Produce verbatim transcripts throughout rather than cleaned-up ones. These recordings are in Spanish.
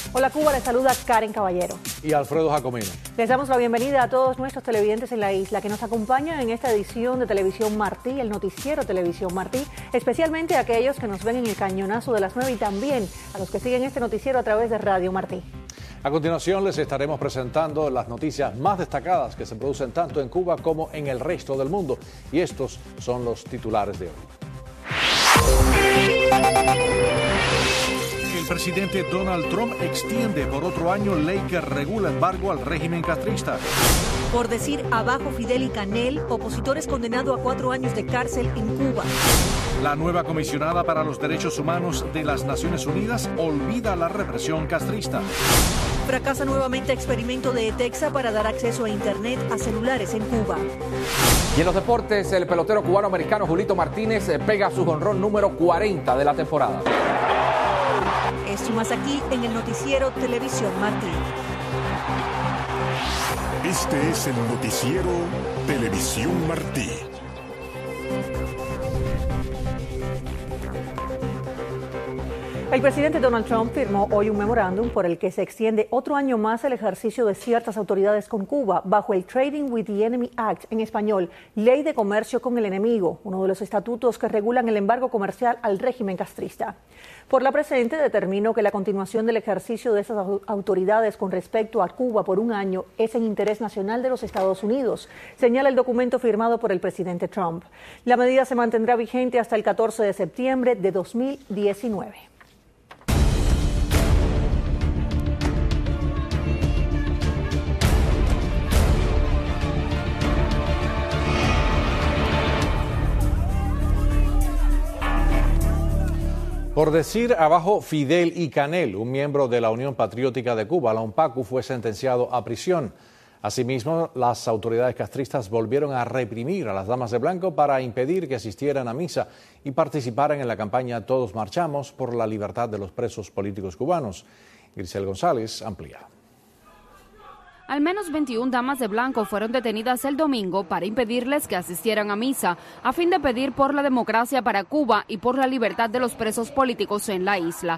Hola Cuba, les saluda Karen Caballero. Y Alfredo Jacomino. Les damos la bienvenida a todos nuestros televidentes en la isla que nos acompañan en esta edición de Televisión Martí, el noticiero Televisión Martí, especialmente a aquellos que nos ven en el cañonazo de las nueve y también a los que siguen este noticiero a través de Radio Martí. A continuación les estaremos presentando las noticias más destacadas que se producen tanto en Cuba como en el resto del mundo. Y estos son los titulares de hoy. El presidente Donald Trump extiende por otro año ley que regula embargo al régimen castrista. Por decir abajo Fidel y Canel, opositor es condenado a cuatro años de cárcel en Cuba. La nueva comisionada para los derechos humanos de las Naciones Unidas olvida la represión castrista. Fracasa nuevamente experimento de ETEXA para dar acceso a Internet a celulares en Cuba. Y en los deportes, el pelotero cubano-americano Julito Martínez pega su jonrón número cuarenta de la temporada. Esto y más aquí en el noticiero Televisión Martí. Este es el noticiero Televisión Martí. El presidente Donald Trump firmó hoy un memorándum por el que se extiende otro año más el ejercicio de ciertas autoridades con Cuba bajo el Trading with the Enemy Act, en español, Ley de Comercio con el Enemigo, uno de los estatutos que regulan el embargo comercial al régimen castrista. Por la presente, determinó que la continuación del ejercicio de esas autoridades con respecto a Cuba por un año es en interés nacional de los Estados Unidos, señala el documento firmado por el presidente Trump. La medida se mantendrá vigente hasta el catorce de septiembre de dos mil diecinueve. Por decir abajo Fidel y Canel, un miembro de la Unión Patriótica de Cuba, la UNPACU, fue sentenciado a prisión. Asimismo, las autoridades castristas volvieron a reprimir a las damas de blanco para impedir que asistieran a misa y participaran en la campaña Todos Marchamos por la libertad de los presos políticos cubanos. Grisel González amplía. Al menos veintiuna damas de blanco fueron detenidas el domingo para impedirles que asistieran a misa, a fin de pedir por la democracia para Cuba y por la libertad de los presos políticos en la isla.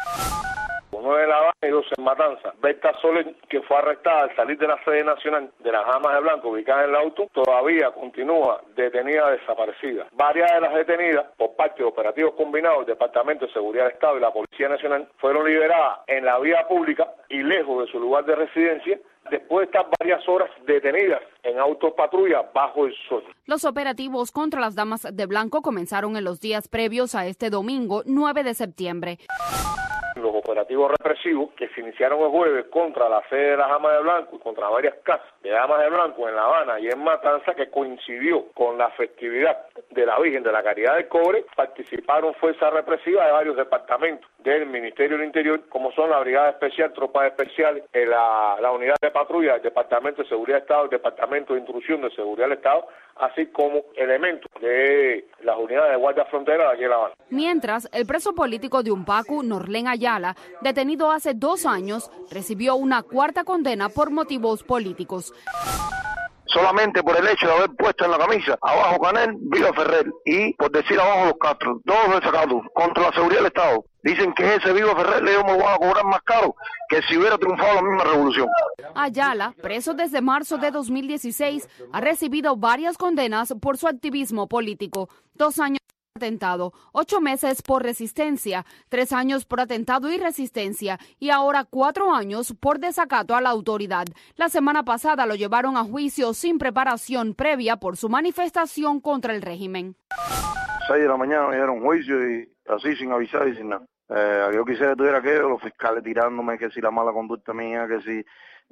Nueve en La Habana y dos en Matanzas. Berta Soler, que fue arrestada al salir de la sede nacional de las Damas de Blanco ubicada en el auto, todavía continúa detenida desaparecida. Varias de las detenidas, por parte de operativos combinados del Departamento de Seguridad del Estado y la Policía Nacional, fueron liberadas en la vía pública y lejos de su lugar de residencia, después de estar varias horas detenidas en autopatrulla bajo el sol. Los operativos contra las damas de blanco comenzaron en los días previos a este domingo, nueve de septiembre. Los operativos represivos que se iniciaron el jueves contra la sede de las Damas de Blanco y contra varias casas de Damas de Blanco en La Habana y en Matanza, que coincidió con la festividad de la Virgen de la Caridad del Cobre, participaron fuerzas represivas de varios departamentos del Ministerio del Interior, como son la Brigada Especial, Tropas Especiales, la, la Unidad de Patrulla del Departamento de Seguridad del Estado, el Departamento de Intrusión de Seguridad del Estado, así como elementos de las unidades de Guardia Frontera de aquí en La Habana. Mientras, el preso político de UNPACU, Norlén Ayala, detenido hace dos años, recibió una cuarta condena por motivos políticos. Solamente por el hecho de haber puesto en la camisa abajo Canel, Viva Ferrer, y por decir abajo los Castro, todos desacatos contra la seguridad del Estado. Dicen que ese Viva Ferrer ellos me van a cobrar más caro que si hubiera triunfado la misma revolución. Ayala, preso desde marzo de dos mil dieciséis, ha recibido varias condenas por su activismo político. Dos años por atentado, ocho meses por resistencia, tres años por atentado y resistencia y ahora cuatro años por desacato a la autoridad. La semana pasada lo llevaron a juicio sin preparación previa por su manifestación contra el régimen. Seis de la mañana me dieron juicio y así sin avisar y sin nada. Eh, yo quisiera que tuviera aquello, los fiscales tirándome que si la mala conducta mía, que si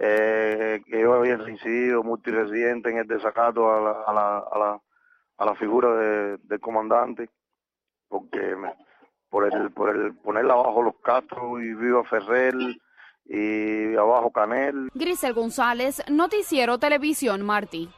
eh, que yo había reincidido multiresidente en el desacato a la, a la, a la, a la figura de, del comandante, porque me, por el por el ponerla abajo los Castro y Viva Ferrer y abajo Canel. Grisel González, Noticiero Televisión Martí.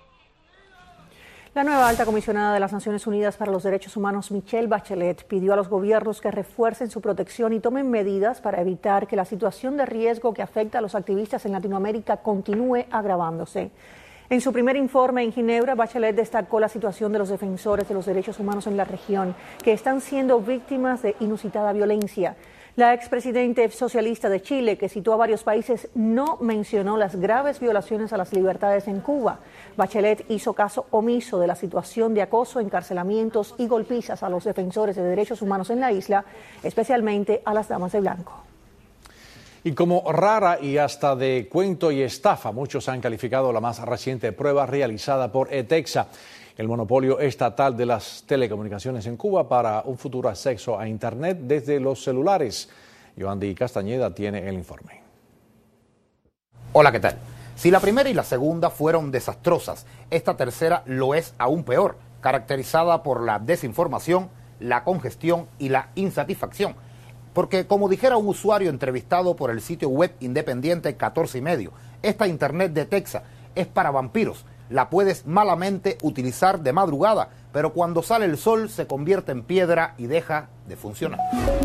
La nueva alta comisionada de las Naciones Unidas para los Derechos Humanos, Michelle Bachelet, pidió a los gobiernos que refuercen su protección y tomen medidas para evitar que la situación de riesgo que afecta a los activistas en Latinoamérica continúe agravándose. En su primer informe en Ginebra, Bachelet destacó la situación de los defensores de los derechos humanos en la región, que están siendo víctimas de inusitada violencia. La expresidente socialista de Chile, que citó a varios países, no mencionó las graves violaciones a las libertades en Cuba. Bachelet hizo caso omiso de la situación de acoso, encarcelamientos y golpizas a los defensores de derechos humanos en la isla, especialmente a las damas de blanco. Y como rara y hasta de cuento y estafa, muchos han calificado la más reciente prueba realizada por ETEXA, el monopolio estatal de las telecomunicaciones en Cuba, para un futuro acceso a Internet desde los celulares. Yoandi Castañeda tiene el informe. Hola, ¿qué tal? Si la primera y la segunda fueron desastrosas, esta tercera lo es aún peor, caracterizada por la desinformación, la congestión y la insatisfacción. Porque, como dijera un usuario entrevistado por el sitio web independiente catorce y medio, esta Internet de ETEXA es para vampiros. La puedes malamente utilizar de madrugada, pero cuando sale el sol se convierte en piedra y deja de funcionar.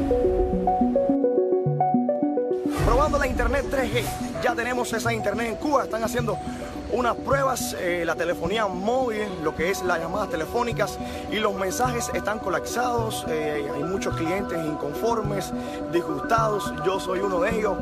Probando la Internet tres G, ya tenemos esa Internet en Cuba, están haciendo unas pruebas, eh, la telefonía móvil, lo que es las llamadas telefónicas, y los mensajes están colapsados, eh, hay muchos clientes inconformes, disgustados, yo soy uno de ellos,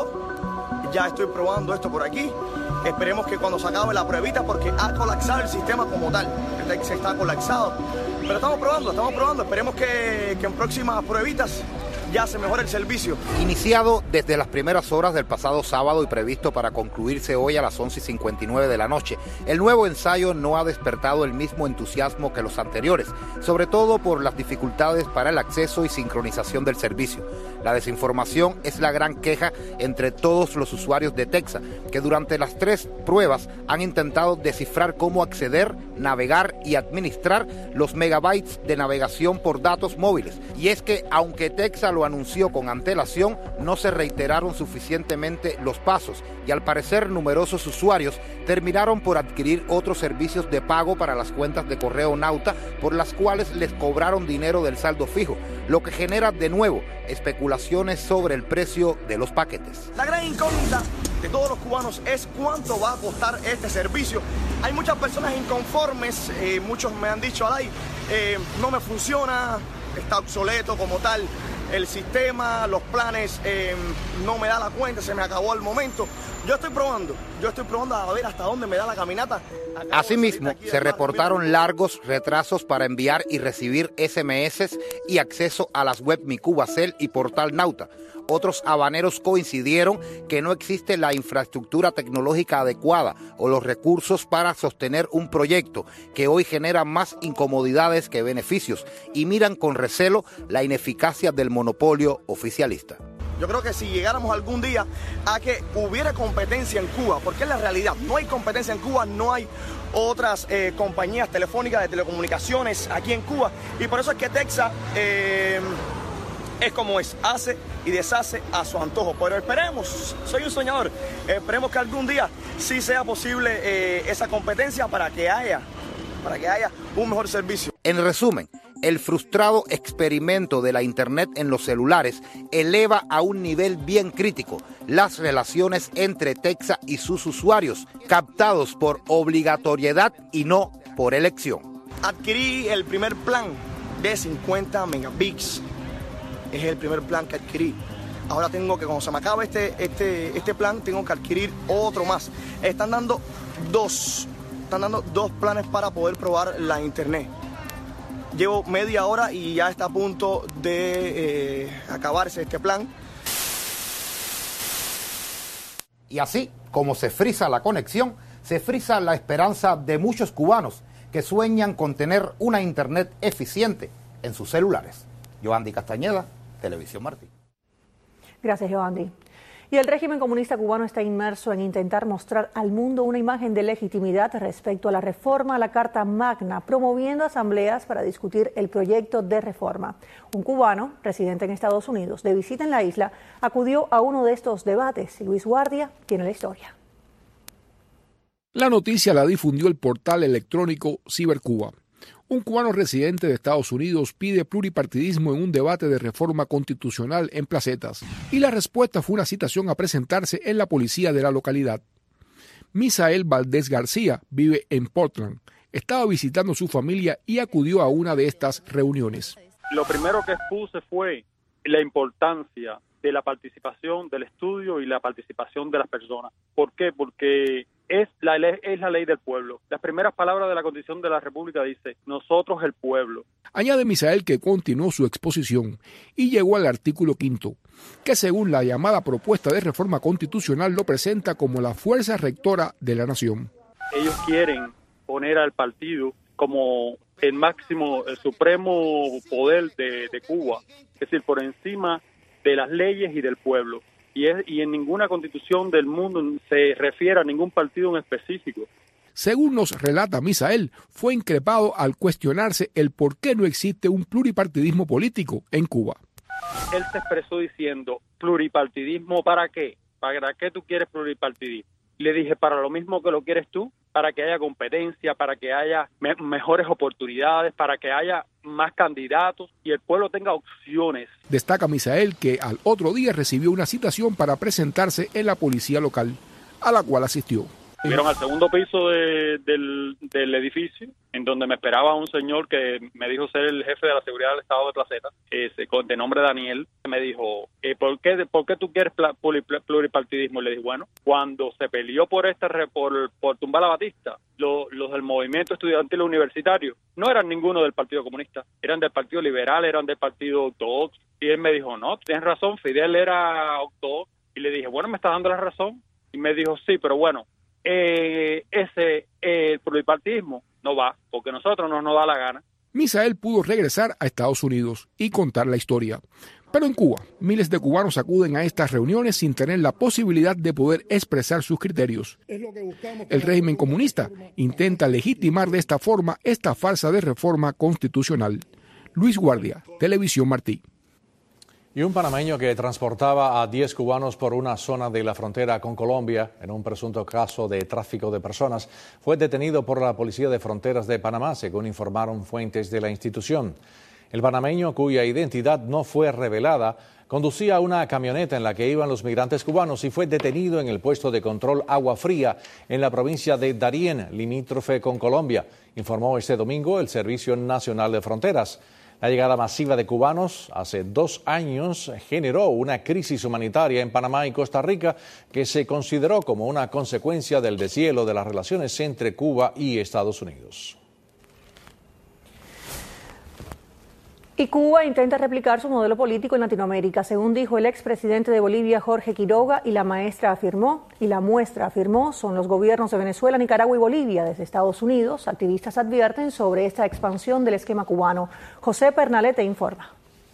pero ya estoy probando esto por aquí. Esperemos que cuando se acabe la pruebita, porque ha colapsado el sistema como tal, se está colapsado, pero estamos probando, estamos probando, esperemos que, que en próximas pruebitas ya se mejora el servicio. Iniciado desde las primeras horas del pasado sábado y previsto para concluirse hoy a las once y cincuenta y nueve de la noche, el nuevo ensayo no ha despertado el mismo entusiasmo que los anteriores, sobre todo por las dificultades para el acceso y sincronización del servicio. La desinformación es la gran queja entre todos los usuarios de ETEXA, que durante las tres pruebas han intentado descifrar cómo acceder, navegar y administrar los megabytes de navegación por datos móviles. Y es que, aunque ETEXA lo anunció con antelación, no se reiteraron suficientemente los pasos y al parecer numerosos usuarios terminaron por adquirir otros servicios de pago para las cuentas de correo Nauta, por las cuales les cobraron dinero del saldo fijo, lo que genera de nuevo especulaciones sobre el precio de los paquetes. La gran incógnita de todos los cubanos es cuánto va a costar este servicio. Hay muchas personas inconformes, eh, muchos me han dicho, Alay, eh, no me funciona, está obsoleto como tal el sistema, los planes, eh, no me da la cuenta, se me acabó el momento. Yo estoy probando, yo estoy probando a ver hasta dónde me da la caminata. Acabo Asimismo, se reportaron largos retrasos para enviar y recibir ese eme eses y acceso a las web Mi Cubacel y Portal Nauta. Otros habaneros coincidieron que no existe la infraestructura tecnológica adecuada o los recursos para sostener un proyecto que hoy genera más incomodidades que beneficios, y miran con recelo la ineficacia del monopolio oficialista. Yo creo que si llegáramos algún día a que hubiera competencia en Cuba, porque es la realidad, no hay competencia en Cuba, no hay otras eh, compañías telefónicas de telecomunicaciones aquí en Cuba, y por eso es que ETEXA eh, es como es, hace y deshace a su antojo. Pero esperemos, soy un soñador, esperemos que algún día sí sea posible eh, esa competencia para que haya, para que haya un mejor servicio. En resumen, el frustrado experimento de la Internet en los celulares eleva a un nivel bien crítico las relaciones entre ETEXA y sus usuarios, captados por obligatoriedad y no por elección. Adquirí el primer plan de cincuenta megabits. Es el primer plan que adquirí. Ahora tengo que, cuando se me acabe este, este, este plan, tengo que adquirir otro más. Están dando dos, están dando dos planes para poder probar la Internet. Llevo media hora y ya está a punto de eh, acabarse este plan. Y así, como se frisa la conexión, se frisa la esperanza de muchos cubanos que sueñan con tener una Internet eficiente en sus celulares. Yoandi Castañeda, Televisión Martí. Gracias, Yoandi. Y el régimen comunista cubano está inmerso en intentar mostrar al mundo una imagen de legitimidad respecto a la reforma a la Carta Magna, promoviendo asambleas para discutir el proyecto de reforma. Un cubano, residente en Estados Unidos, de visita en la isla, acudió a uno de estos debates. Luis Guardia tiene la historia. La noticia la difundió el portal electrónico Cibercuba. Un cubano residente de Estados Unidos pide pluripartidismo en un debate de reforma constitucional en Placetas, y la respuesta fue una citación a presentarse en la policía de la localidad. Misael Valdés García vive en Portland. Estaba visitando a su familia y acudió a una de estas reuniones. Lo primero que expuse fue la importancia de la participación, del estudio y la participación de las personas. ¿Por qué? Porque es la ley, es la ley del pueblo. Las primeras palabras de la Constitución de la República dice, nosotros el pueblo. Añade Misael que continuó su exposición y llegó al artículo quinto, que según la llamada propuesta de reforma constitucional lo presenta como la fuerza rectora de la nación. Ellos quieren poner al partido como el máximo, el supremo poder de, de Cuba, es decir, por encima de las leyes y del pueblo. Y, es, y en ninguna constitución del mundo se refiere a ningún partido en específico. Según nos relata Misael, fue increpado al cuestionarse el por qué no existe un pluripartidismo político en Cuba. Él se expresó diciendo, ¿pluripartidismo para qué? ¿Para qué tú quieres pluripartidismo? Le dije, para lo mismo que lo quieres tú, para que haya competencia, para que haya me- mejores oportunidades, para que haya más candidatos y el pueblo tenga opciones. Destaca Misael que al otro día recibió una citación para presentarse en la policía local, a la cual asistió. Subieron al segundo piso de, del, del edificio, en donde me esperaba un señor que me dijo ser el jefe de la seguridad del estado de Placeta, ese, de nombre Daniel. Me dijo, eh, ¿por qué, ¿por qué tú quieres pluripartidismo? Y le dije, bueno, cuando se peleó por este por, por tumbar a Batista, lo, los del movimiento estudiantil universitario no eran ninguno del Partido Comunista, eran del Partido Liberal, eran del Partido Ortodoxo. Y él me dijo, no, tienes razón, Fidel era ortodoxo. Y le dije, bueno, ¿me estás dando la razón? Y me dijo, sí, pero bueno, Eh, ese eh, el pluripartidismo no va, porque a nosotros no nos da la gana. Misael pudo regresar a Estados Unidos y contar la historia. Pero en Cuba, miles de cubanos acuden a estas reuniones sin tener la posibilidad de poder expresar sus criterios. El régimen comunista intenta legitimar de esta forma esta farsa de reforma constitucional. Luis Guardia, Televisión Martí. Y un panameño que transportaba a diez cubanos por una zona de la frontera con Colombia en un presunto caso de tráfico de personas fue detenido por la Policía de Fronteras de Panamá, según informaron fuentes de la institución. El panameño, cuya identidad no fue revelada, conducía una camioneta en la que iban los migrantes cubanos y fue detenido en el puesto de control Agua Fría en la provincia de Darién, limítrofe con Colombia, informó este domingo el Servicio Nacional de Fronteras. La llegada masiva de cubanos hace dos años generó una crisis humanitaria en Panamá y Costa Rica que se consideró como una consecuencia del deshielo de las relaciones entre Cuba y Estados Unidos. Y Cuba intenta replicar su modelo político en Latinoamérica, según dijo el expresidente de Bolivia, Jorge Quiroga, y la maestra afirmó, y la muestra afirmó, son los gobiernos de Venezuela, Nicaragua y Bolivia. Desde Estados Unidos, activistas advierten sobre esta expansión del esquema cubano. José Pernalete informa.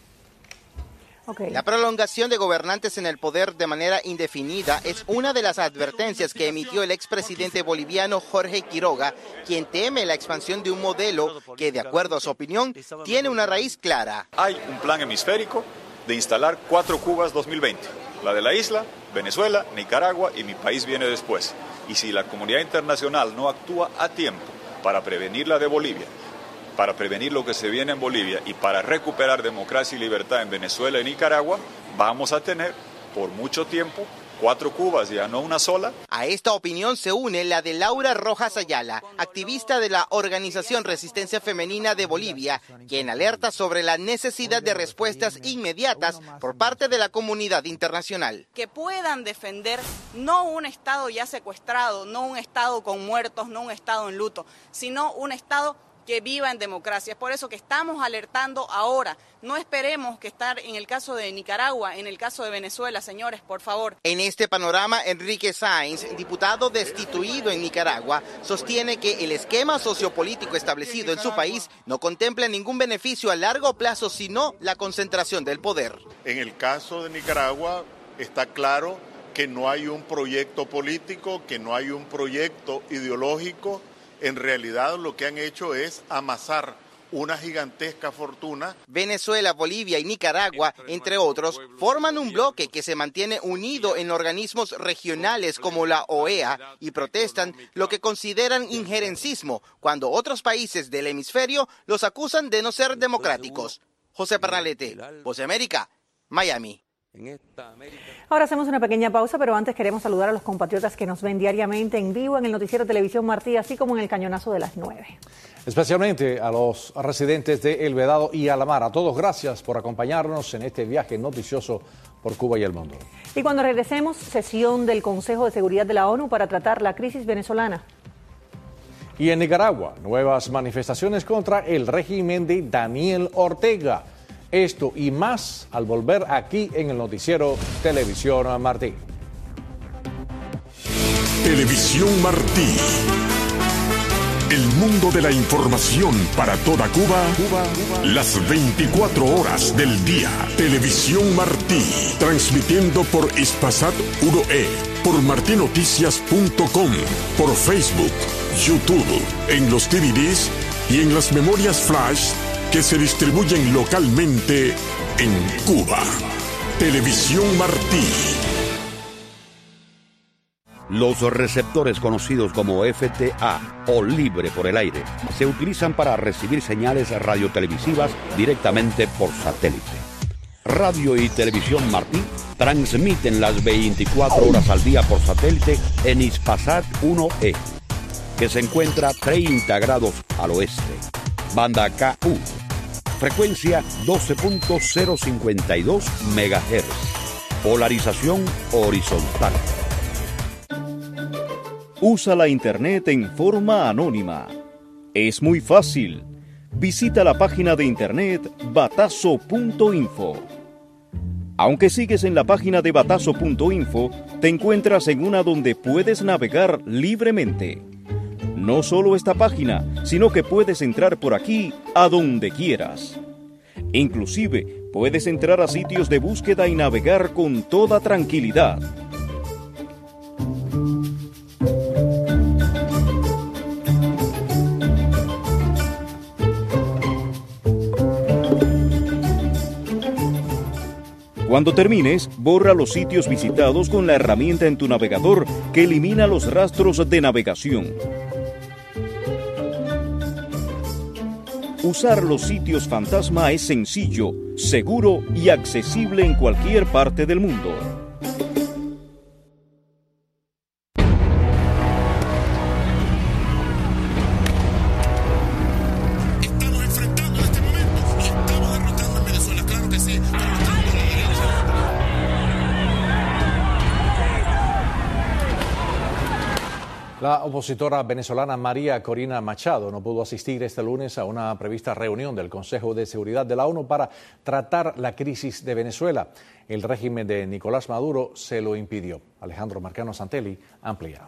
Okay. La prolongación de gobernantes en el poder de manera indefinida es una de las advertencias que emitió el expresidente boliviano Jorge Quiroga, quien teme la expansión de un modelo que, de acuerdo a su opinión, tiene una raíz clara. Hay un plan hemisférico de instalar cuatro Cubas dos mil veinte, la de la isla, Venezuela, Nicaragua y mi país viene después. Y si la comunidad internacional no actúa a tiempo para prevenir la de Bolivia, para prevenir lo que se viene en Bolivia y para recuperar democracia y libertad en Venezuela y Nicaragua, vamos a tener por mucho tiempo cuatro Cubas, ya no una sola. A esta opinión se une la de Laura Rojas Ayala, activista de la Organización Resistencia Femenina de Bolivia, quien alerta sobre la necesidad de respuestas inmediatas por parte de la comunidad internacional. Que puedan defender no un Estado ya secuestrado, no un Estado con muertos, no un Estado en luto, sino un Estado que viva en democracia. Es por eso que estamos alertando ahora. No esperemos que estar en el caso de Nicaragua, en el caso de Venezuela, señores, por favor. En este panorama, Enrique Sáenz, diputado destituido en Nicaragua, sostiene que el esquema sociopolítico establecido en su país no contempla ningún beneficio a largo plazo, sino la concentración del poder. En el caso de Nicaragua está claro que no hay un proyecto político, que no hay un proyecto ideológico. En realidad lo que han hecho es amasar una gigantesca fortuna. Venezuela, Bolivia y Nicaragua, entre otros, forman un bloque que se mantiene unido en organismos regionales como la O E A y protestan lo que consideran injerencismo, cuando otros países del hemisferio los acusan de no ser democráticos. José Pernalete, Voz de América, Miami. en esta América. Ahora hacemos una pequeña pausa, pero antes queremos saludar a los compatriotas que nos ven diariamente en vivo en el noticiero Televisión Martí, así como en el cañonazo de las nueve. Especialmente a los residentes de El Vedado y Alamar. A todos, gracias por acompañarnos en este viaje noticioso por Cuba y el mundo. Y cuando regresemos, sesión del Consejo de Seguridad de la ONU para tratar la crisis venezolana. Y en Nicaragua, nuevas manifestaciones contra el régimen de Daniel Ortega. Esto y más al volver aquí en el noticiero Televisión Martí. Televisión Martí. El mundo de la información para toda Cuba, Cuba, Cuba, las veinticuatro horas del día. Televisión Martí, transmitiendo por Hispasat uno E, por martinoticias punto com, por Facebook, YouTube, en los D V Ds y en las memorias flash que se distribuyen localmente en Cuba. Televisión Martí. Los receptores conocidos como F T A o libre por el aire se utilizan para recibir señales radiotelevisivas directamente por satélite. Radio y Televisión Martí transmiten las veinticuatro horas al día por satélite en Hispasat uno E, que se encuentra treinta grados al oeste. Banda K U, frecuencia doce punto cero cincuenta y dos megahertz, polarización horizontal. Usa la internet en forma anónima. Es muy fácil. Visita la página de internet batazo punto info. Aunque sigues en la página de batazo punto info, te encuentras en una donde puedes navegar libremente. No solo esta página, sino que puedes entrar por aquí a donde quieras. Inclusive, puedes entrar a sitios de búsqueda y navegar con toda tranquilidad. Cuando termines, borra los sitios visitados con la herramienta en tu navegador que elimina los rastros de navegación. Usar los sitios fantasma es sencillo, seguro y accesible en cualquier parte del mundo. La opositora venezolana María Corina Machado no pudo asistir este lunes a una prevista reunión del Consejo de Seguridad de la ONU para tratar la crisis de Venezuela. El régimen de Nicolás Maduro se lo impidió. Alejandro Marcano Santelli amplía.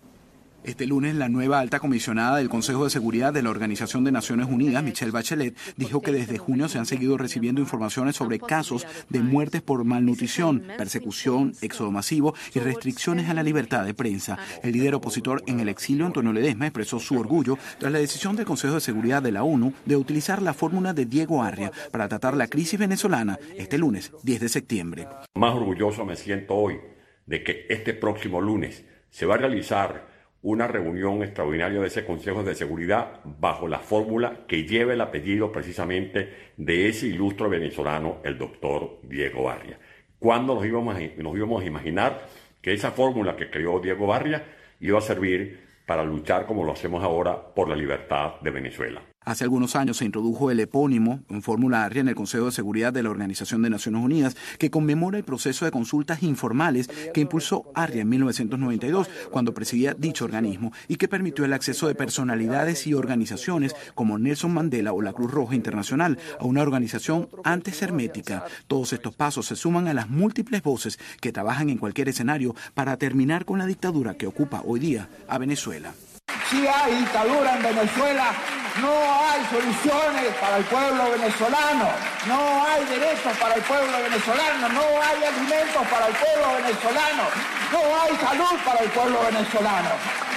Este lunes, la nueva alta comisionada del Consejo de Seguridad de la Organización de Naciones Unidas, Michelle Bachelet, dijo que desde junio se han seguido recibiendo informaciones sobre casos de muertes por malnutrición, persecución, éxodo masivo y restricciones a la libertad de prensa. El líder opositor en el exilio, Antonio Ledesma, expresó su orgullo tras la decisión del Consejo de Seguridad de la ONU de utilizar la fórmula de Diego Arria para tratar la crisis venezolana este lunes, diez de septiembre. Más orgulloso me siento hoy de que este próximo lunes se va a realizar una reunión extraordinaria de ese Consejo de Seguridad bajo la fórmula que lleva el apellido precisamente de ese ilustre venezolano, el doctor Diego Arria. ¿Cuándo nos íbamos a, nos íbamos a imaginar que esa fórmula que creó Diego Arria iba a servir para luchar como lo hacemos ahora por la libertad de Venezuela? Hace algunos años se introdujo el epónimo en fórmula Arria en el Consejo de Seguridad de la Organización de Naciones Unidas, que conmemora el proceso de consultas informales que impulsó Arria en mil novecientos noventa y dos, cuando presidía dicho organismo, y que permitió el acceso de personalidades y organizaciones como Nelson Mandela o la Cruz Roja Internacional a una organización antes hermética. Todos estos pasos se suman a las múltiples voces que trabajan en cualquier escenario para terminar con la dictadura que ocupa hoy día a Venezuela. Si hay dictadura en Venezuela, no hay soluciones para el pueblo venezolano, no hay derechos para el pueblo venezolano, no hay alimentos para el pueblo venezolano, no hay salud para el pueblo venezolano.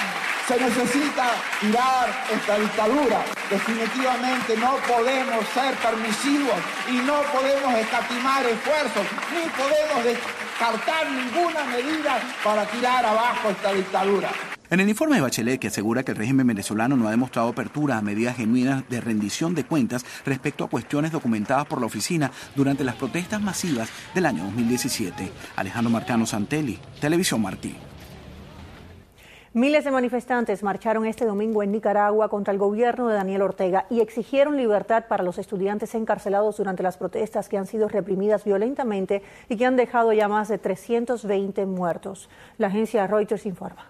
Se necesita tirar esta dictadura. Definitivamente no podemos ser permisivos y no podemos escatimar esfuerzos, ni podemos descartar ninguna medida para tirar abajo esta dictadura. En el informe de Bachelet, que asegura que el régimen venezolano no ha demostrado apertura a medidas genuinas de rendición de cuentas respecto a cuestiones documentadas por la oficina durante las protestas masivas del año dos mil diecisiete. Alejandro Marcano Santelli, Televisión Martí. Miles de manifestantes marcharon este domingo en Nicaragua contra el gobierno de Daniel Ortega y exigieron libertad para los estudiantes encarcelados durante las protestas que han sido reprimidas violentamente y que han dejado ya más de trescientos veinte muertos. La agencia Reuters informa.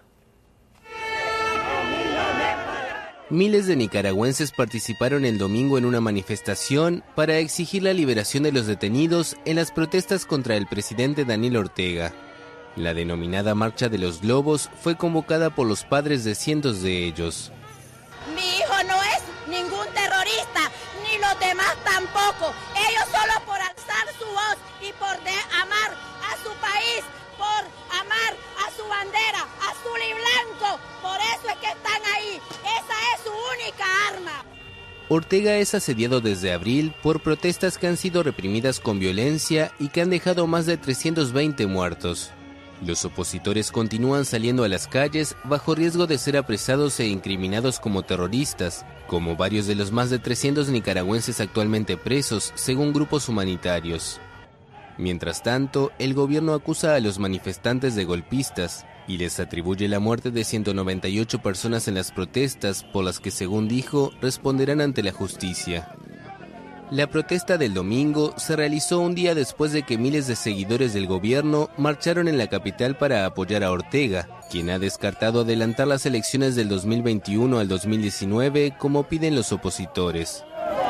Miles de nicaragüenses participaron el domingo en una manifestación para exigir la liberación de los detenidos en las protestas contra el presidente Daniel Ortega. La denominada Marcha de los Globos fue convocada por los padres de cientos de ellos. Mi hijo no es ningún terrorista, ni los demás tampoco. Ellos solo por alzar su voz y por de amar a su país, por amar a su bandera, azul y blanco. Por eso es que están ahí. Esa es su única arma. Ortega es asediado desde abril por protestas que han sido reprimidas con violencia y que han dejado más de trescientos veinte muertos. Los opositores continúan saliendo a las calles bajo riesgo de ser apresados e incriminados como terroristas, como varios de los más de trescientos nicaragüenses actualmente presos, según grupos humanitarios. Mientras tanto, el gobierno acusa a los manifestantes de golpistas y les atribuye la muerte de ciento noventa y ocho personas en las protestas, por las que, según dijo, responderán ante la justicia. La protesta del domingo se realizó un día después de que miles de seguidores del gobierno marcharon en la capital para apoyar a Ortega, quien ha descartado adelantar las elecciones del dos mil veintiuno al dos mil diecinueve como piden los opositores.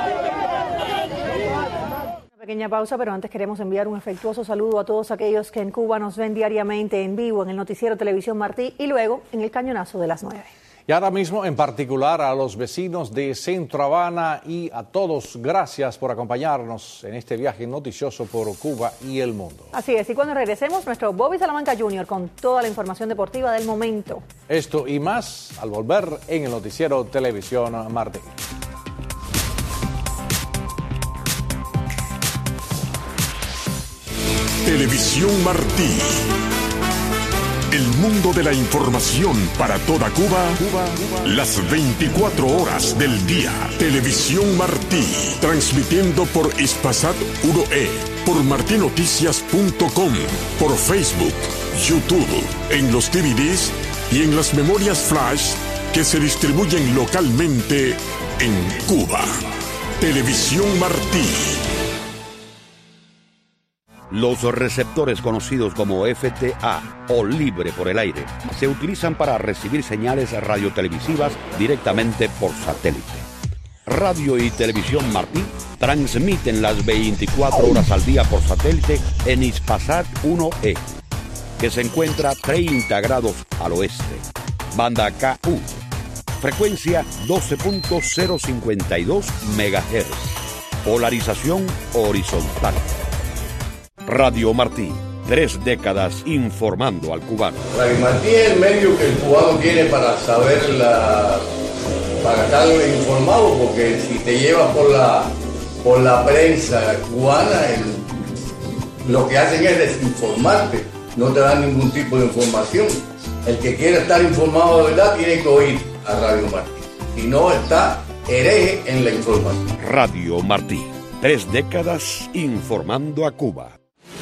Una pequeña pausa, pero antes queremos enviar un afectuoso saludo a todos aquellos que en Cuba nos ven diariamente en vivo en el noticiero Televisión Martí y luego en el cañonazo de las nueve. Y ahora mismo, en particular, a los vecinos de Centro Habana y a todos, gracias por acompañarnos en este viaje noticioso por Cuba y el mundo. Así es, y cuando regresemos, nuestro Bobby Salamanca junior con toda la información deportiva del momento. Esto y más al volver en el noticiero Televisión Martí. Televisión Martí. El mundo de la información para toda Cuba, Cuba, Cuba, las veinticuatro horas del día. Televisión Martí, transmitiendo por Hispasat uno E, por martinoticias punto com, por Facebook, YouTube, en los D V Ds y en las memorias flash que se distribuyen localmente en Cuba. Televisión Martí. Los receptores conocidos como F T A o libre por el aire se utilizan para recibir señales radiotelevisivas directamente por satélite. Radio y Televisión Martí transmiten las veinticuatro horas al día por satélite en Hispasat uno E, que se encuentra treinta grados al oeste. Banda K U, frecuencia doce punto cero cincuenta y dos megahertz, polarización horizontal. Radio Martí, tres décadas informando al cubano. Radio Martí es el medio que el cubano tiene para saber la, para estar informado, porque si te llevas por la, por la prensa cubana, el, lo que hacen es desinformarte, no te dan ningún tipo de información. El que quiere estar informado de verdad tiene que oír a Radio Martí, si no está hereje en la información. Radio Martí, tres décadas informando a Cuba.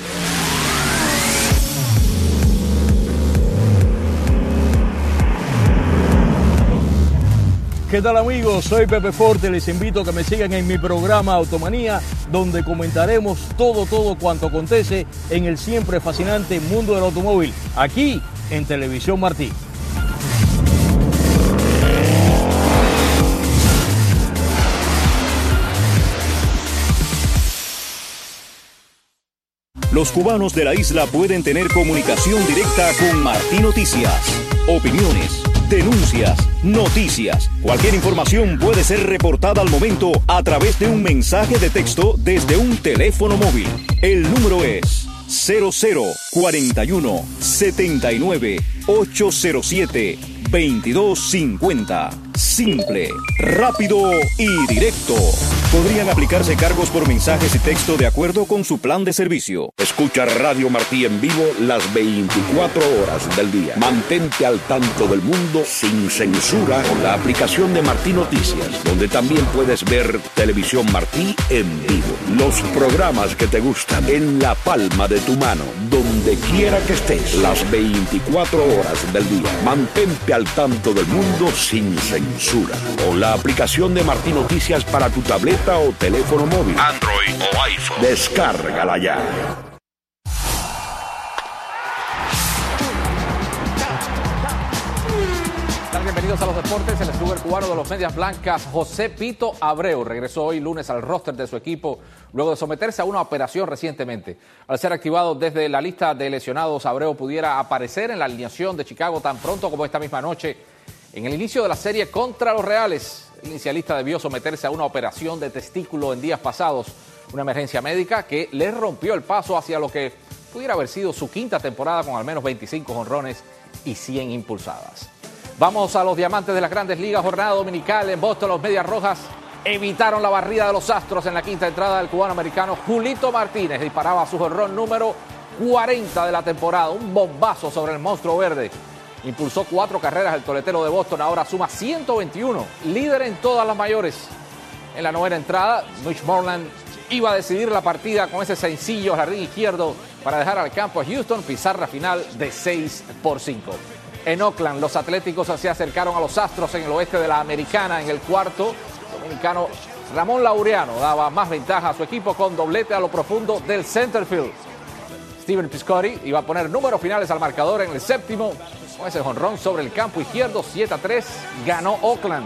¿Qué tal, amigos? Soy Pepe Forte, les invito a que me sigan en mi programa Automanía, donde comentaremos todo, todo cuanto acontece en el siempre fascinante mundo del automóvil, aquí en Televisión Martí. Los cubanos de la isla pueden tener comunicación directa con Martí Noticias. Opiniones, denuncias, noticias. Cualquier información puede ser reportada al momento a través de un mensaje de texto desde un teléfono móvil. El número es cero cero cuarenta y uno setenta y nueve ochocientos siete veintidós cincuenta. Simple, rápido y directo. Podrían aplicarse cargos por mensajes y texto de acuerdo con su plan de servicio. Escucha Radio Martí en vivo las veinticuatro horas del día. Mantente al tanto del mundo sin censura con la aplicación de Martí Noticias, donde también puedes ver Televisión Martí en vivo. Los programas que te gustan en la palma de tu mano, donde quiera que estés, las veinticuatro horas del día. Mantente al tanto del mundo sin censura con la aplicación de Martí Noticias para tu tableta o teléfono móvil, Android o iPhone. Descárgala ya. Bienvenidos a los deportes. El snooker cubano de los Medias Blancas, José Pito Abreu, regresó hoy lunes al roster de su equipo luego de someterse a una operación recientemente. Al ser activado desde la lista de lesionados, Abreu pudiera aparecer en la alineación de Chicago tan pronto como esta misma noche en el inicio de la serie contra los Reales. El inicialista debió someterse a una operación de testículo en días pasados, una emergencia médica que le rompió el paso hacia lo que pudiera haber sido su quinta temporada con al menos veinticinco jonrones y cien impulsadas. Vamos a los diamantes de las Grandes Ligas, jornada dominical en Boston. Los Medias Rojas evitaron la barrida de los Astros en la quinta entrada del cubano americano Julito Martínez. Disparaba su jonrón número cuarenta de la temporada, un bombazo sobre el monstruo verde. Impulsó cuatro carreras el toletero de Boston, ahora suma ciento veintiuno, líder en todas las mayores. En la novena entrada, Mitch Moreland iba a decidir la partida con ese sencillo jardín izquierdo para dejar al campo a Houston, pizarra final de seis por cinco. En Oakland, los Atléticos se acercaron a los Astros en el oeste de la Americana. En el cuarto, el dominicano Ramón Laureano daba más ventaja a su equipo con doblete a lo profundo del center field. Steven Piscotty iba a poner números finales al marcador en el séptimo. Con ese jonrón sobre el campo izquierdo, siete a tres, ganó Oakland.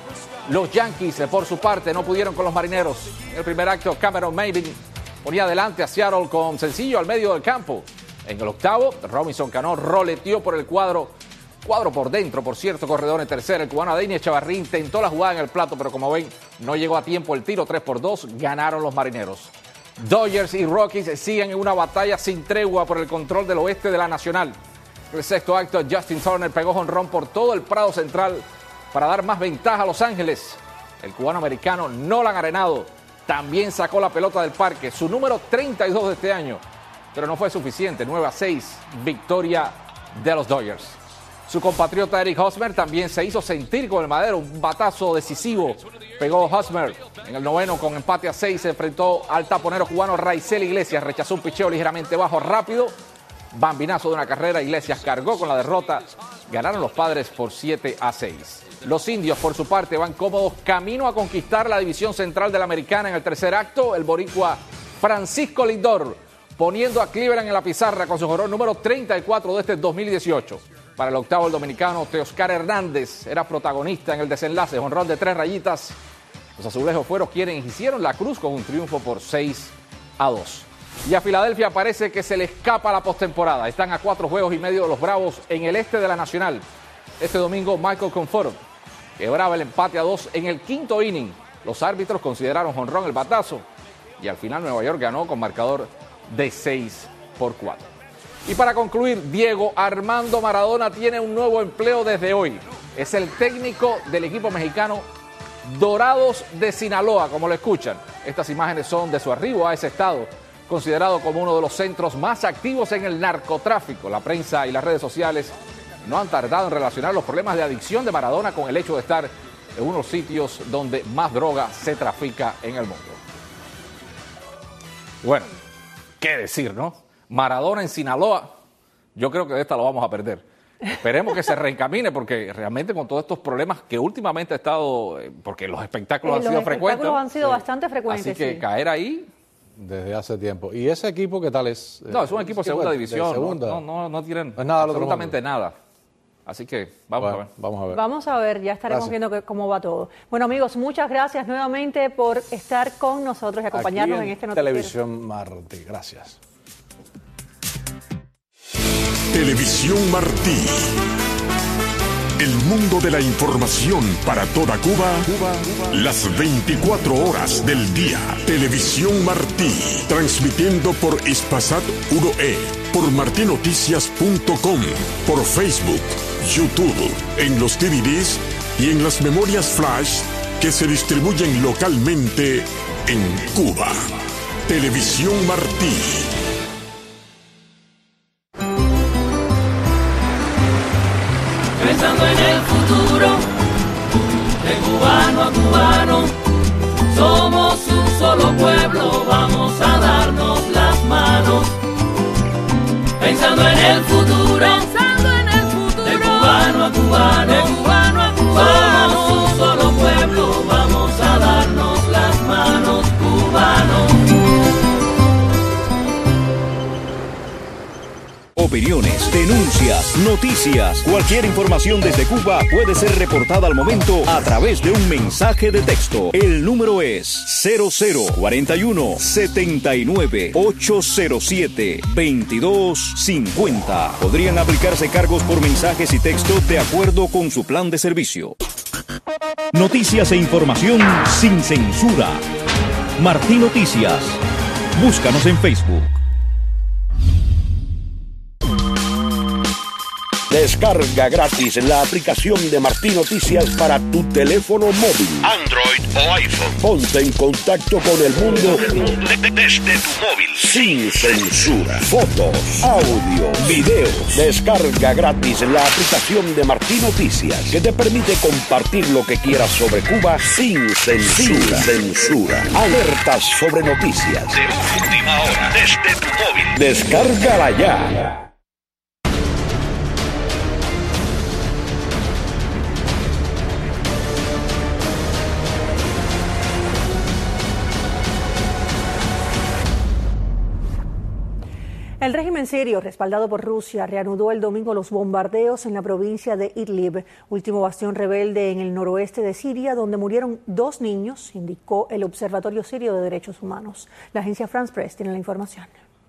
Los Yankees, por su parte, no pudieron con los Marineros. En el primer acto, Cameron Maybin ponía adelante a Seattle con sencillo al medio del campo. En el octavo, Robinson Cano roleteó por el cuadro, cuadro por dentro, por cierto, corredor en tercera. El cubano Adeiny Echevarría intentó la jugada en el plato, pero como ven, no llegó a tiempo el tiro, tres por dos, ganaron los Marineros. Dodgers y Rockies siguen en una batalla sin tregua por el control del oeste de la Nacional. En el sexto acto, Justin Turner pegó jonrón por todo el prado central para dar más ventaja a Los Ángeles. El cubano americano Nolan Arenado también sacó la pelota del parque, su número treinta y dos de este año, pero no fue suficiente. nueve a seis, victoria de los Dodgers. Su compatriota Eric Hosmer también se hizo sentir con el madero, un batazo decisivo pegó Hosmer. En el noveno, con empate a seis, se enfrentó al taponero cubano Raisel Iglesias, rechazó un picheo ligeramente bajo, rápido, bambinazo de una carrera. Iglesias cargó con la derrota, ganaron los Padres por siete a seis. Los Indios, por su parte, van cómodos camino a conquistar la división central de la Americana. En el tercer acto, el boricua Francisco Lindor poniendo a Cleveland en la pizarra con su jonrón número treinta y cuatro de este dos mil dieciocho. Para el octavo, el dominicano Teoscar Hernández era protagonista en el desenlace, jonrón de tres rayitas. Los azulejos fueron quienes hicieron la cruz con un triunfo por seis a dos. Y a Filadelfia parece que se le escapa la postemporada. Están a cuatro juegos y medio de los Bravos en el este de la Nacional. Este domingo, Michael Conforto quebraba el empate a dos en el quinto inning. Los árbitros consideraron jonrón el batazo y al final Nueva York ganó con marcador de seis por cuatro. Y para concluir, Diego Armando Maradona tiene un nuevo empleo desde hoy. Es el técnico del equipo mexicano Dorados de Sinaloa, como lo escuchan. Estas imágenes son de su arribo a ese estado, considerado como uno de los centros más activos en el narcotráfico. La prensa y las redes sociales no han tardado en relacionar los problemas de adicción de Maradona con el hecho de estar en unos sitios donde más droga se trafica en el mundo. Bueno, qué decir, ¿no? Maradona en Sinaloa, yo creo que de esta lo vamos a perder. Esperemos que se reencamine, porque realmente con todos estos problemas que últimamente ha estado, porque los espectáculos eh, han sido frecuentes. Los espectáculos han sido sí. bastante frecuentes. Así que sí. caer ahí desde hace tiempo. ¿Y ese equipo qué tal es? No, es un equipo de segunda división. De segunda. No, no, no tienen no es nada absolutamente nada. Así que vamos bueno, a ver. Vamos a ver. Vamos a ver, ya estaremos gracias. viendo que, cómo va todo. Bueno, amigos, muchas gracias nuevamente por estar con nosotros y acompañarnos Aquí en, en este noticiero. Televisión Martí. Gracias. Televisión Martí. El mundo de la información para toda Cuba, Cuba, Cuba, las veinticuatro horas del día. Televisión Martí, transmitiendo por Hispasat uno E, por martinoticias punto com, por Facebook, YouTube, en los D V Ds y en las memorias flash que se distribuyen localmente en Cuba. Televisión Martí. Pensando en el futuro, de cubano a cubano, somos un solo pueblo, vamos a darnos las manos. Pensando en el futuro, pensando en el futuro, de cubano a cubano, de cubano a cubano, somos un solo pueblo, vamos a darnos las manos, cubanos. Opiniones, denuncias, noticias, cualquier información desde Cuba puede ser reportada al momento a través de un mensaje de texto. El número es cero cero cuarenta y uno setenta y nueve ochocientos siete veintidós cincuenta. Podrían aplicarse cargos por mensajes y texto de acuerdo con su plan de servicio. Noticias e información sin censura. Martí Noticias. Búscanos en Facebook. Descarga gratis la aplicación de Martí Noticias para tu teléfono móvil, Android o iPhone. Ponte en contacto con el mundo desde tu móvil, sin censura. Fotos, audio, videos. Descarga gratis la aplicación de Martí Noticias, que te permite compartir lo que quieras sobre Cuba sin censura. Sin censura. Alertas sobre noticias de última hora desde tu móvil. Descárgala ya. El régimen sirio, respaldado por Rusia, reanudó el domingo los bombardeos en la provincia de Idlib, último bastión rebelde en el noroeste de Siria, donde murieron dos niños, indicó el Observatorio Sirio de Derechos Humanos. La agencia France Press tiene la información.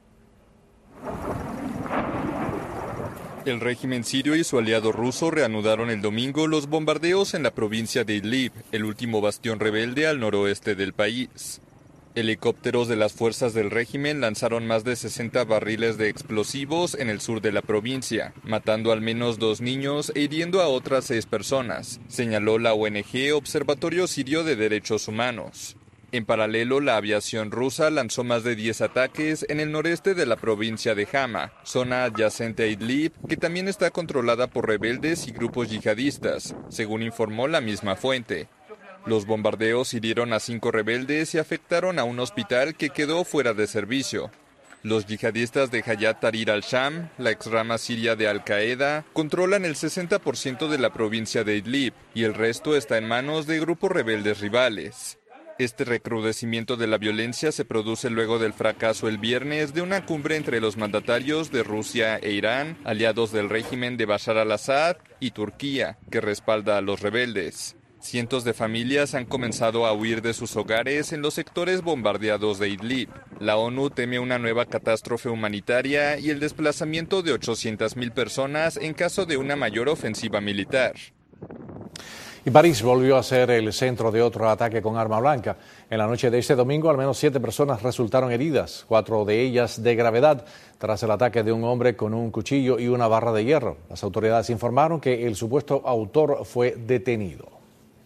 El régimen sirio y su aliado ruso reanudaron el domingo los bombardeos en la provincia de Idlib, el último bastión rebelde al noroeste del país. Helicópteros de las fuerzas del régimen lanzaron más de sesenta barriles de explosivos en el sur de la provincia, matando al menos dos niños e hiriendo a otras seis personas, señaló la O N G Observatorio Sirio de Derechos Humanos. En paralelo, la aviación rusa lanzó más de diez ataques en el noreste de la provincia de Hama, zona adyacente a Idlib, que también está controlada por rebeldes y grupos yihadistas, según informó la misma fuente. Los bombardeos hirieron a cinco rebeldes y afectaron a un hospital que quedó fuera de servicio. Los yihadistas de Hayat Tahrir al-Sham, la exrama siria de Al-Qaeda, controlan el sesenta por ciento de la provincia de Idlib y el resto está en manos de grupos rebeldes rivales. Este recrudecimiento de la violencia se produce luego del fracaso el viernes de una cumbre entre los mandatarios de Rusia e Irán, aliados del régimen de Bashar al-Assad, y Turquía, que respalda a los rebeldes. Cientos de familias han comenzado a huir de sus hogares en los sectores bombardeados de Idlib. La ONU teme una nueva catástrofe humanitaria y el desplazamiento de ochocientas mil personas en caso de una mayor ofensiva militar. Y París volvió a ser el centro de otro ataque con arma blanca. En la noche de este domingo, al menos siete personas resultaron heridas, cuatro de ellas de gravedad, tras el ataque de un hombre con un cuchillo y una barra de hierro. Las autoridades informaron que el supuesto autor fue detenido.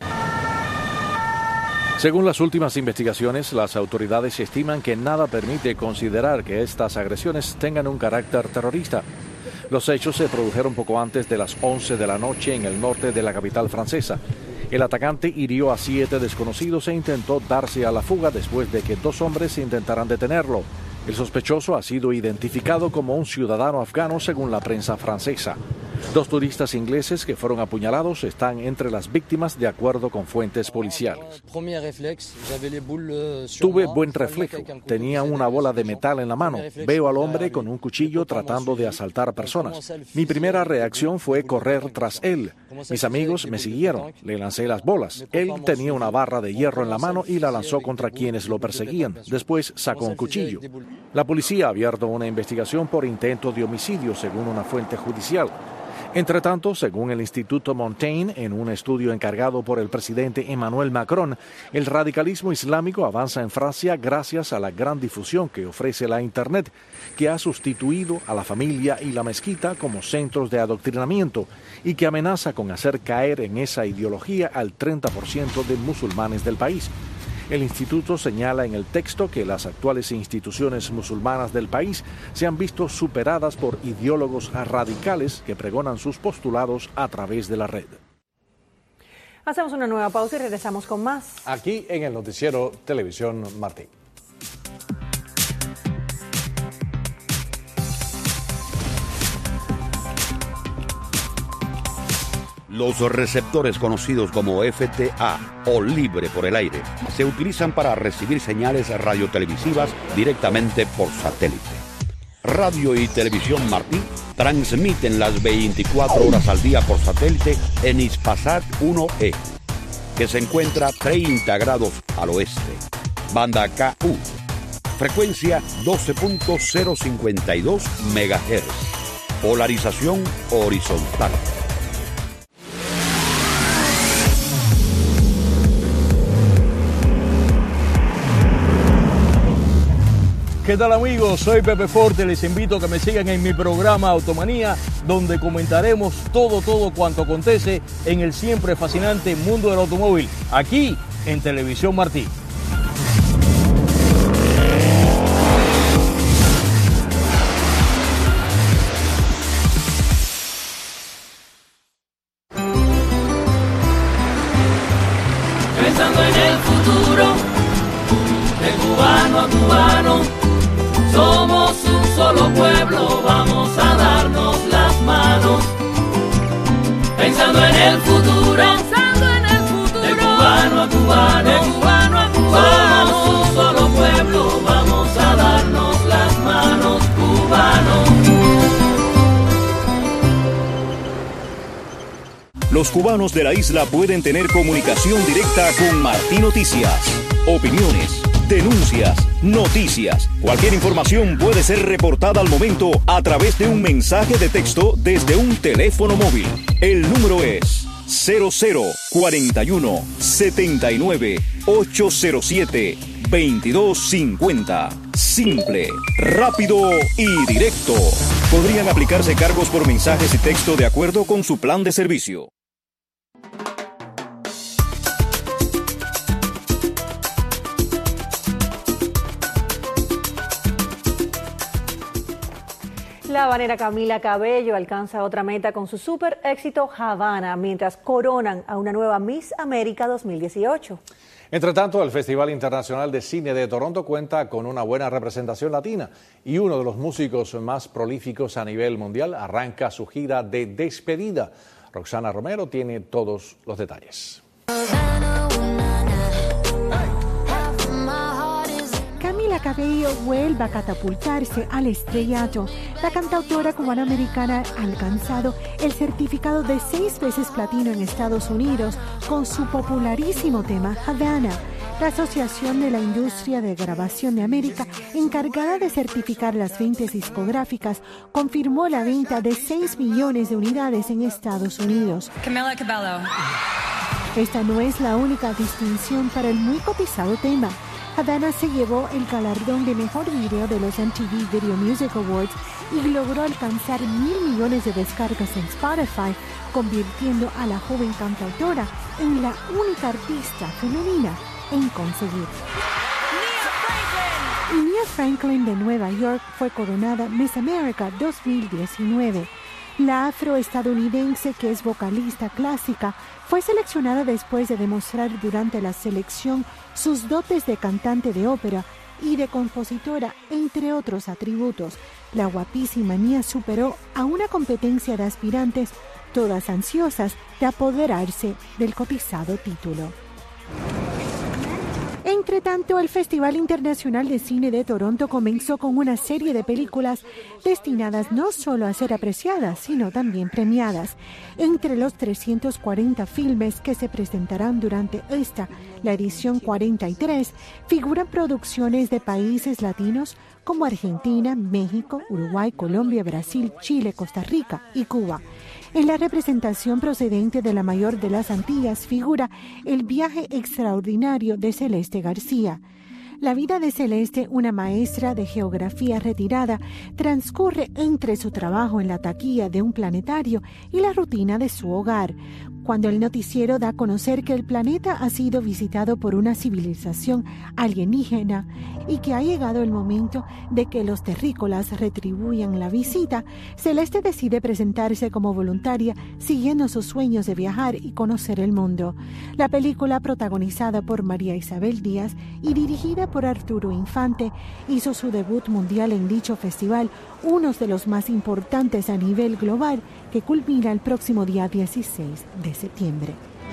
Según las últimas investigaciones, las autoridades estiman que nada permite considerar que estas agresiones tengan un carácter terrorista. Los hechos se produjeron poco antes de las once de la noche en el norte de la capital francesa. El atacante hirió a siete desconocidos e intentó darse a la fuga después de que dos hombres intentaran detenerlo. El sospechoso ha sido identificado como un ciudadano afgano según la prensa francesa. Dos turistas ingleses que fueron apuñalados están entre las víctimas de acuerdo con fuentes policiales. Tuve buen reflejo. Tenía una bola de metal en la mano. Veo al hombre con un cuchillo tratando de asaltar personas. Mi primera reacción fue correr tras él. Mis amigos me siguieron. Le lancé las bolas. Él tenía una barra de hierro en la mano y la lanzó contra quienes lo perseguían. Después sacó un cuchillo. La policía ha abierto una investigación por intento de homicidio, según una fuente judicial. Entre tanto, según el Instituto Montaigne, en un estudio encargado por el presidente Emmanuel Macron, el radicalismo islámico avanza en Francia gracias a la gran difusión que ofrece la Internet, que ha sustituido a la familia y la mezquita como centros de adoctrinamiento y que amenaza con hacer caer en esa ideología al treinta por ciento de musulmanes del país. El instituto señala en el texto que las actuales instituciones musulmanas del país se han visto superadas por ideólogos radicales que pregonan sus postulados a través de la red. Hacemos una nueva pausa y regresamos con más. Aquí en el noticiero Televisión Martí. Los receptores conocidos como F T A o libre por el aire se utilizan para recibir señales radiotelevisivas directamente por satélite. Radio y Televisión Martí transmiten las veinticuatro horas al día por satélite en Hispasat uno E, que se encuentra treinta grados al oeste. Banda K U, frecuencia doce punto cero cincuenta y dos megahertz, polarización horizontal. ¿Qué tal, amigos? Soy Pepe Forte, les invito a que me sigan en mi programa Automanía, donde comentaremos todo, todo cuanto acontece en el siempre fascinante mundo del automóvil, aquí en Televisión Martí. Pensando en el futuro, de cubano a cubano, somos un solo pueblo, vamos a darnos las manos. Pensando en el futuro, pensando en el futuro, de cubano a cubano, de cubano a cubano, somos un solo pueblo, vamos a darnos las manos, cubanos. Los cubanos de la isla pueden tener comunicación directa con Martí Noticias. Opiniones, denuncias, noticias. Cualquier información puede ser reportada al momento a través de un mensaje de texto desde un teléfono móvil. El número es cero cero cuarenta y uno setenta y nueve ochocientos siete veintidós cincuenta. Simple, rápido y directo. Podrían aplicarse cargos por mensajes y texto de acuerdo con su plan de servicio. La habanera Camila Cabello alcanza otra meta con su súper éxito Havana, mientras coronan a una nueva Miss América dos mil dieciocho. Entre tanto, el Festival Internacional de Cine de Toronto cuenta con una buena representación latina y uno de los músicos más prolíficos a nivel mundial arranca su gira de despedida. Roxana Romero tiene todos los detalles. Camila Cabello vuelve a catapultarse al estrellato. La cantautora cubanoamericana ha alcanzado el certificado de seis veces platino en Estados Unidos con su popularísimo tema Havana. La Asociación de la Industria de Grabación de América, encargada de certificar las ventas discográficas, confirmó la venta de seis millones de unidades en Estados Unidos. Camila Cabello. Esta no es la única distinción para el muy cotizado tema. Havana se llevó el galardón de mejor video de los M T V Video Music Awards y logró alcanzar mil millones de descargas en Spotify, convirtiendo a la joven cantautora en la única artista femenina en conseguirlo. Y Nia Franklin de Nueva York fue coronada Miss America dos mil diecinueve. La afroestadounidense, que es vocalista clásica, fue seleccionada después de demostrar durante la selección sus dotes de cantante de ópera y de compositora, entre otros atributos. La guapísima Nia superó a una competencia de aspirantes, todas ansiosas de apoderarse del cotizado título. Entre tanto, el Festival Internacional de Cine de Toronto comenzó con una serie de películas destinadas no solo a ser apreciadas, sino también premiadas. Entre los trescientos cuarenta filmes que se presentarán durante esta, la edición cuarenta y tres, figuran producciones de países latinos como Argentina, México, Uruguay, Colombia, Brasil, Chile, Costa Rica y Cuba. En la representación procedente de la mayor de las Antillas figura El viaje extraordinario de Celeste García. La vida de Celeste, una maestra de geografía retirada, transcurre entre su trabajo en la taquilla de un planetario y la rutina de su hogar, cuando el noticiero da a conocer que el planeta ha sido visitado por una civilización alienígena y que ha llegado el momento de que los terrícolas retribuyan la visita. Celeste decide presentarse como voluntaria, siguiendo sus sueños de viajar y conocer el mundo. La película, protagonizada por María Isabel Díaz y dirigida por Arturo Infante, hizo su debut mundial en dicho festival, uno de los más importantes a nivel global, que culmina el próximo día dieciséis de septiembre.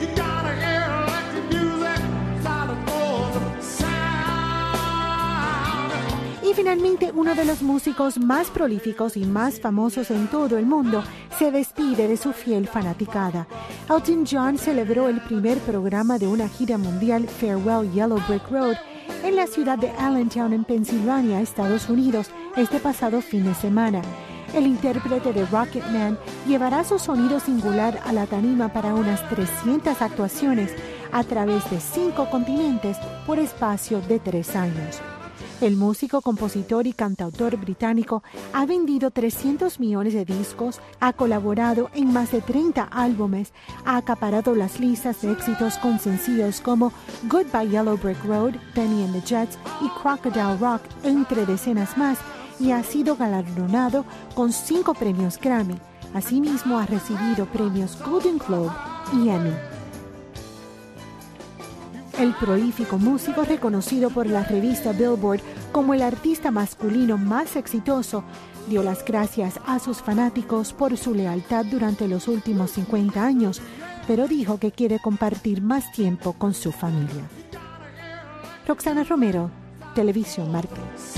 Y finalmente, uno de los músicos más prolíficos y más famosos en todo el mundo se despide de su fiel fanaticada. Elton John celebró el primer programa de una gira mundial, Farewell Yellow Brick Road, en la ciudad de Allentown, en Pensilvania, Estados Unidos, este pasado fin de semana. El intérprete de Rocketman llevará su sonido singular a la tarima para unas trescientas actuaciones a través de cinco continentes por espacio de tres años. El músico, compositor y cantautor británico ha vendido trescientos millones de discos, ha colaborado en más de treinta álbumes, ha acaparado las listas de éxitos con sencillos como Goodbye Yellow Brick Road, Benny and the Jets y Crocodile Rock, entre decenas más, y ha sido galardonado con cinco premios Grammy. Asimismo, ha recibido premios Golden Globe y Emmy. El prolífico músico, reconocido por la revista Billboard como el artista masculino más exitoso, dio las gracias a sus fanáticos por su lealtad durante los últimos cincuenta años, pero dijo que quiere compartir más tiempo con su familia. Roxana Romero, Televisión Martín.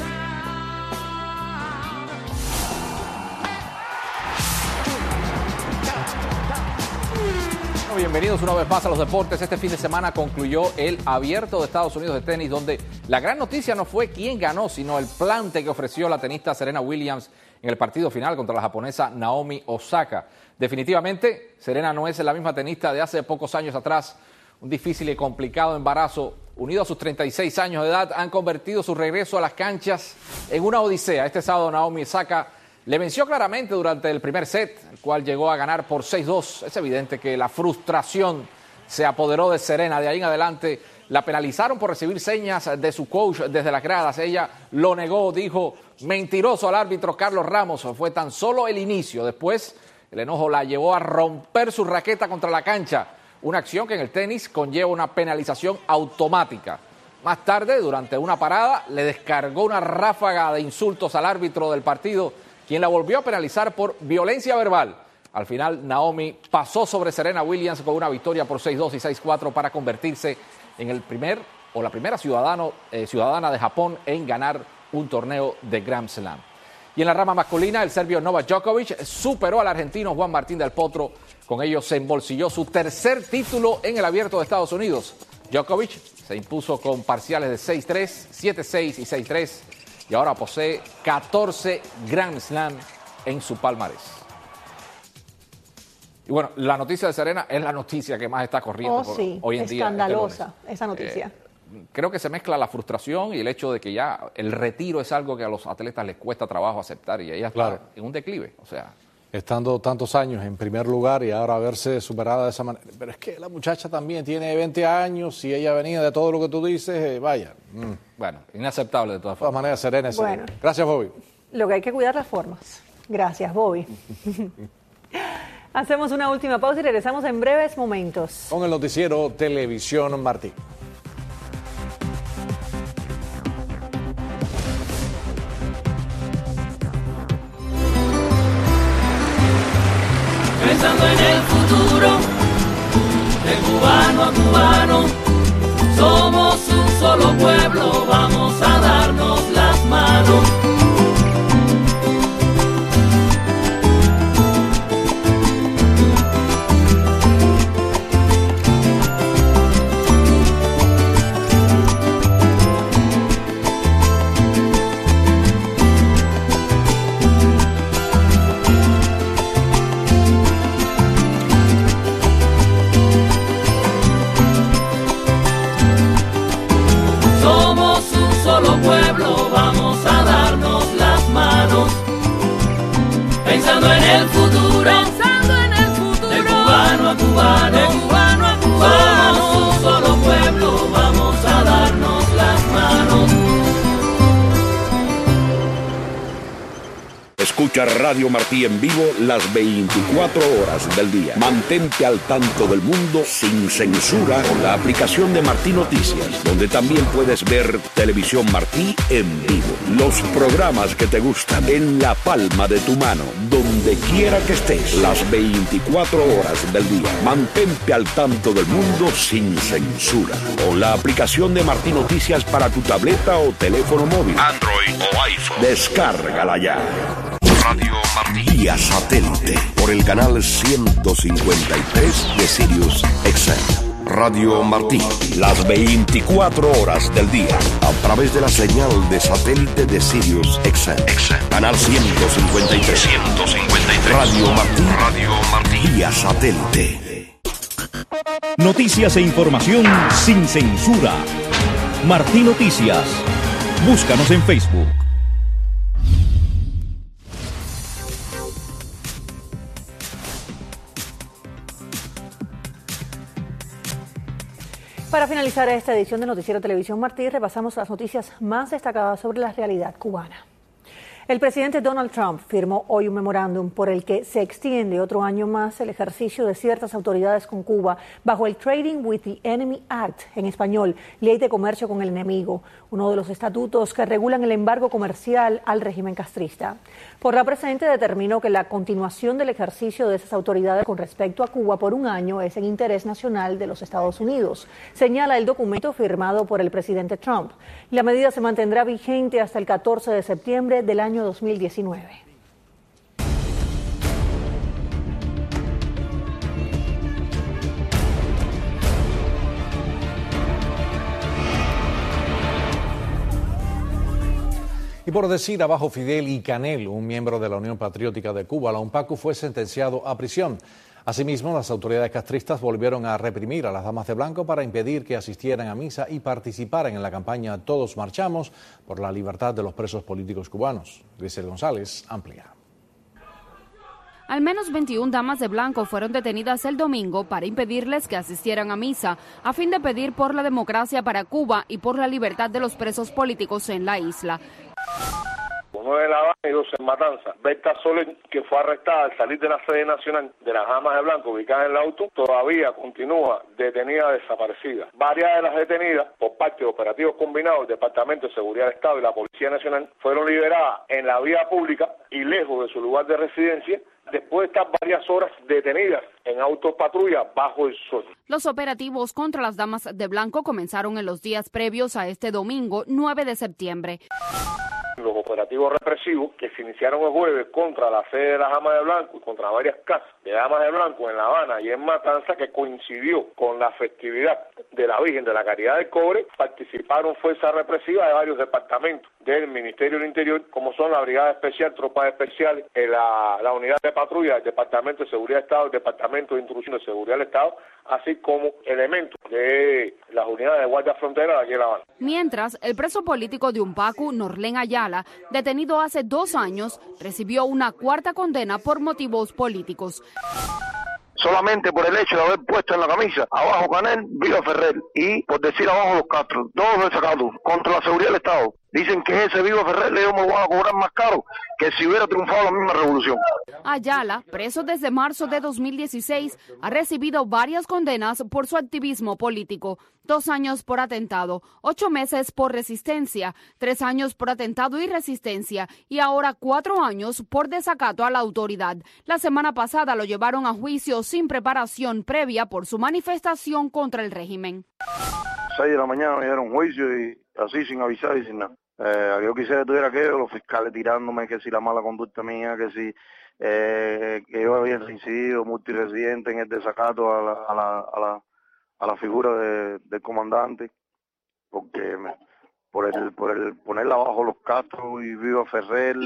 Bienvenidos una vez más a los deportes. Este fin de semana concluyó el Abierto de Estados Unidos de tenis, donde la gran noticia no fue quién ganó, sino el plante que ofreció la tenista Serena Williams en el partido final contra la japonesa Naomi Osaka. Definitivamente, Serena no es la misma tenista de hace pocos años atrás. Un difícil y complicado embarazo, unido a sus treinta y seis años de edad, han convertido su regreso a las canchas en una odisea. Este sábado Naomi Osaka le venció claramente durante el primer set, el cual llegó a ganar por seis dos. Es evidente que la frustración se apoderó de Serena. De ahí en adelante la penalizaron por recibir señas de su coach desde las gradas. Ella lo negó, dijo mentiroso al árbitro Carlos Ramos. Fue tan solo el inicio. Después el enojo la llevó a romper su raqueta contra la cancha. Una acción que en el tenis conlleva una penalización automática. Más tarde, durante una parada, le descargó una ráfaga de insultos al árbitro del partido, quien la volvió a penalizar por violencia verbal. Al final, Naomi pasó sobre Serena Williams con una victoria por seis dos y seis cuatro para convertirse en el primer o la primera ciudadano, eh, ciudadana de Japón en ganar un torneo de Grand Slam. Y en la rama masculina, el serbio Novak Djokovic superó al argentino Juan Martín del Potro. Con ello se embolsilló su tercer título en el Abierto de Estados Unidos. Djokovic se impuso con parciales de seis tres, siete seis y seis tres. Y ahora posee catorce Grand Slam en su palmarés. Y bueno, la noticia de Serena es la noticia que más está corriendo oh, por sí. hoy en día. Escandalosa esa noticia. Eh, creo que se mezcla la frustración y el hecho de que ya el retiro es algo que a los atletas les cuesta trabajo aceptar y ella está claro. en un declive. O sea, estando tantos años en primer lugar y ahora verse superada de esa manera. Pero es que la muchacha también tiene veinte años y ella venía de todo lo que tú dices, eh, vaya. Mm. Bueno, inaceptable de todas formas. De todas maneras, Serena es bueno, Serena. Gracias, Bobby. Lo que hay que cuidar las formas. Gracias, Bobby. Hacemos una última pausa y regresamos en breves momentos. Con el noticiero Televisión Martín. Pensando en el futuro, de cubano a cubano, somos un solo pueblo, vamos a darnos las manos. Pensando en el futuro, pensando en el futuro, de cubano a cubano, de cubano a cubano, somos un solo pueblo, vamos a darnos las manos. Escucha Radio Martí en vivo las veinticuatro horas del día. Mantente al tanto del mundo sin censura con la aplicación de Martí Noticias, donde también puedes ver Televisión Martí en vivo. Los programas que te gustan en la palma de tu mano, donde quiera que estés, las veinticuatro horas del día. Mantente al tanto del mundo sin censura con la aplicación de Martí Noticias para tu tableta o teléfono móvil, Android o iPhone. Descárgala ya. Radio Martí vía satélite por el canal ciento cincuenta y tres de Sirius X M. Radio Martí, las veinticuatro horas del día, a través de la señal de satélite de Sirius X M. Canal ciento cincuenta y tres. ciento cincuenta y tres. Radio Martí, Radio Martí vía satélite. Noticias e información sin censura. Martí Noticias. Búscanos en Facebook. Para finalizar esta edición de Noticiero Televisión Martí, repasamos las noticias más destacadas sobre la realidad cubana. El presidente Donald Trump firmó hoy un memorándum por el que se extiende otro año más el ejercicio de ciertas autoridades con Cuba bajo el Trading with the Enemy Act, en español, Ley de Comercio con el Enemigo, uno de los estatutos que regulan el embargo comercial al régimen castrista. Por la presente determinó que la continuación del ejercicio de esas autoridades con respecto a Cuba por un año es en interés nacional de los Estados Unidos, señala el documento firmado por el presidente Trump. La medida se mantendrá vigente hasta el catorce de septiembre del año dos mil diecinueve. Y por decir abajo Fidel y Canel, un miembro de la Unión Patriótica de Cuba, la UNPACU fue sentenciado a prisión. Asimismo, las autoridades castristas volvieron a reprimir a las damas de blanco para impedir que asistieran a misa y participaran en la campaña Todos Marchamos por la libertad de los presos políticos cubanos. Grisel González amplía. Al menos veintiuna damas de blanco fueron detenidas el domingo para impedirles que asistieran a misa, a fin de pedir por la democracia para Cuba y por la libertad de los presos políticos en la isla. Nueve en La Habana y dos en Matanzas. Berta Soler, que fue arrestada al salir de la sede nacional de las damas de blanco ubicada en el auto, todavía continúa detenida desaparecida. Varias de las detenidas, por parte de operativos combinados del Departamento de Seguridad del Estado y la Policía Nacional, fueron liberadas en la vía pública y lejos de su lugar de residencia, después de estar varias horas detenidas en autos patrulla bajo el sol. Los operativos contra las damas de blanco comenzaron en los días previos a este domingo, nueve de septiembre. Los operativos represivos que se iniciaron el jueves contra la sede de las damas de blanco y contra varias casas de damas de blanco en La Habana y en Matanzas, que coincidió con la festividad de la Virgen de la Caridad del Cobre, participaron fuerzas represivas de varios departamentos del Ministerio del Interior, como son la Brigada Especial, Tropas Especiales, la, la Unidad de Patrulla, el Departamento de Seguridad del Estado, el Departamento de Intrusión de Seguridad del Estado, así como elementos de las unidades de Guardia Frontera de aquí en La Habana. Mientras, el preso político de UNPACU, Norlén Ayala, detenido hace dos años, recibió una cuarta condena por motivos políticos. Solamente por el hecho de haber puesto en la camisa abajo Canel, Viva Ferrer, y por decir abajo los Castro, todos desacatos contra la seguridad del Estado. Dicen que ese Viva Ferrer le me lo van a cobrar más caro que si hubiera triunfado la misma revolución. Ayala, preso desde marzo de dos mil dieciséis, ha recibido varias condenas por su activismo político. Dos años por atentado, ocho meses por resistencia, tres años por atentado y resistencia y ahora cuatro años por desacato a la autoridad. La semana pasada lo llevaron a juicio sin preparación previa por su manifestación contra el régimen. Seis de la mañana me dieron juicio y así sin avisar y sin nada. Eh, yo quisiera que tuviera aquello, los fiscales tirándome que si la mala conducta mía, que si eh, que yo había reincidido multiresidente en el desacato a la, a la, a la, a la figura de, del comandante, porque me, por el por el ponerla abajo los Castro y Viva Ferrer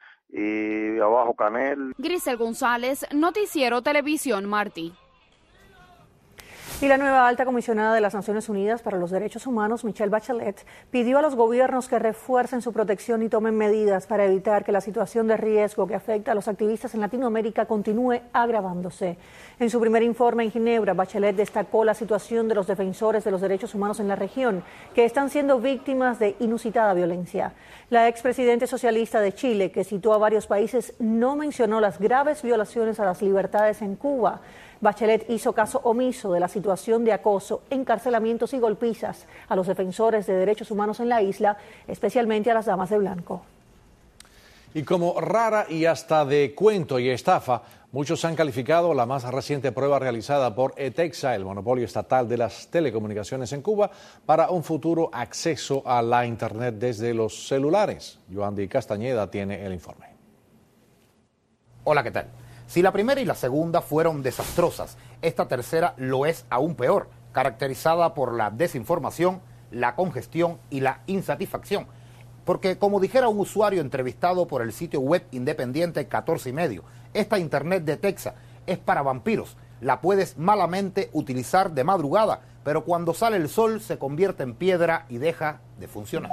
y abajo Canel. Grisel González, Noticiero Televisión Martí. Y la nueva alta comisionada de las Naciones Unidas para los Derechos Humanos, Michelle Bachelet, pidió a los gobiernos que refuercen su protección y tomen medidas para evitar que la situación de riesgo que afecta a los activistas en Latinoamérica continúe agravándose. En su primer informe en Ginebra, Bachelet destacó la situación de los defensores de los derechos humanos en la región, que están siendo víctimas de inusitada violencia. La expresidente socialista de Chile, que citó a varios países, no mencionó las graves violaciones a las libertades en Cuba. Bachelet hizo caso omiso de la situación de acoso, encarcelamientos y golpizas a los defensores de derechos humanos en la isla, especialmente a las damas de blanco. Y como rara y hasta de cuento y estafa, muchos han calificado la más reciente prueba realizada por ETEXA, el monopolio estatal de las telecomunicaciones en Cuba, para un futuro acceso a la Internet desde los celulares. Yoandi Castañeda tiene el informe. Hola, ¿qué tal? Si la primera y la segunda fueron desastrosas, esta tercera lo es aún peor, caracterizada por la desinformación, la congestión y la insatisfacción. Porque, como dijera un usuario entrevistado por el sitio web independiente catorce y medio, esta Internet de ETEXA es para vampiros. La puedes malamente utilizar de madrugada, pero cuando sale el sol se convierte en piedra y deja de funcionar.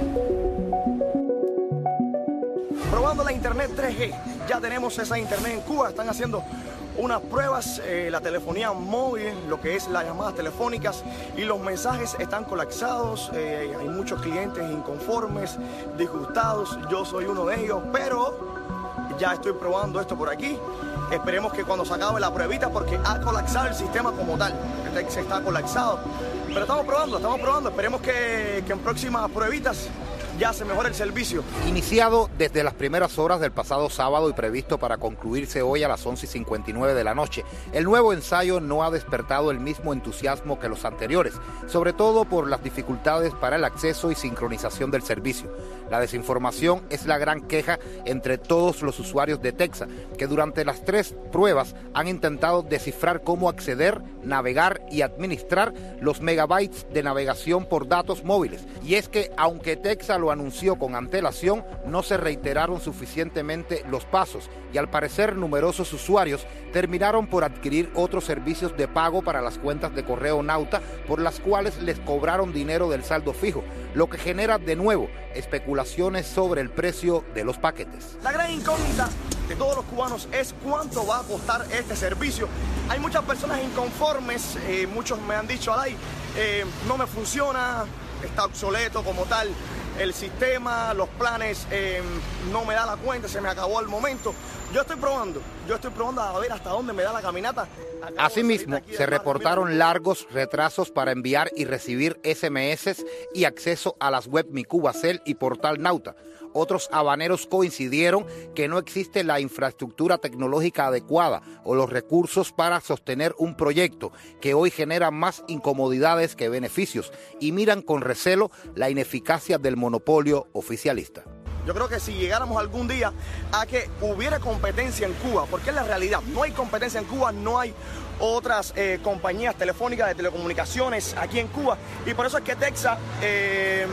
Probando la Internet tres G, ya tenemos esa Internet en Cuba, están haciendo unas pruebas, eh, la telefonía móvil, lo que es las llamadas telefónicas, y los mensajes están colapsados, eh, hay muchos clientes inconformes, disgustados, yo soy uno de ellos, pero ya estoy probando esto por aquí. Esperemos que cuando se acabe la pruebita, porque ha colapsado el sistema como tal, se está colapsado, pero estamos probando, estamos probando, esperemos que, que en próximas pruebitas ya se mejora el servicio. Iniciado desde las primeras horas del pasado sábado y previsto para concluirse hoy a las once y cincuenta y nueve de la noche, el nuevo ensayo no ha despertado el mismo entusiasmo que los anteriores, sobre todo por las dificultades para el acceso y sincronización del servicio. La desinformación es la gran queja entre todos los usuarios de ETEXA, que durante las tres pruebas han intentado descifrar cómo acceder, navegar y administrar los megabytes de navegación por datos móviles. Y es que, aunque ETEXA lo anunció con antelación, no se reiteraron suficientemente los pasos y al parecer numerosos usuarios terminaron por adquirir otros servicios de pago para las cuentas de correo Nauta, por las cuales les cobraron dinero del saldo fijo, lo que genera de nuevo especulaciones sobre el precio de los paquetes. La gran incógnita de todos los cubanos es cuánto va a costar este servicio. Hay muchas personas inconformes, eh, muchos me han dicho, Alay, eh, no me funciona, está obsoleto como tal el sistema, los planes, eh, no me da la cuenta, se me acabó el momento. Yo estoy probando, yo estoy probando a ver hasta dónde me da la caminata. Asimismo, se reportaron largos retrasos para enviar y recibir ese eme eses y acceso a las web Mi Cubacel y Portal Nauta. Otros habaneros coincidieron que no existe la infraestructura tecnológica adecuada o los recursos para sostener un proyecto que hoy genera más incomodidades que beneficios y miran con recelo la ineficacia del monopolio oficialista. Yo creo que si llegáramos algún día a que hubiera competencia en Cuba, porque es la realidad, no hay competencia en Cuba, no hay otras eh, compañías telefónicas de telecomunicaciones aquí en Cuba, y por eso es que ETEXA eh,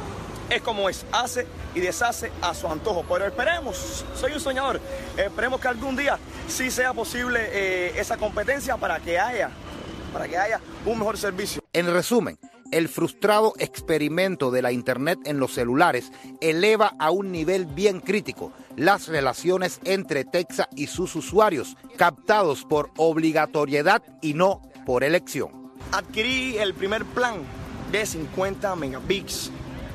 es como es, hace y deshace a su antojo. Pero esperemos, soy un soñador, esperemos que algún día sí sea posible eh, esa competencia para que haya, para que haya un mejor servicio. En resumen, el frustrado experimento de la Internet en los celulares eleva a un nivel bien crítico las relaciones entre ETEXA y sus usuarios, captados por obligatoriedad y no por elección. Adquirí el primer plan de cincuenta megabits.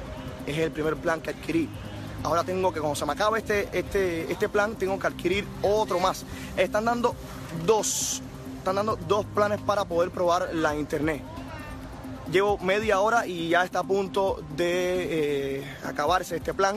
Es el primer plan que adquirí. Ahora tengo que, cuando se me acabe este, este, este plan, tengo que adquirir otro más. Están dando dos, están dando dos planes para poder probar la Internet. Llevo media hora y ya está a punto de eh, acabarse este plan.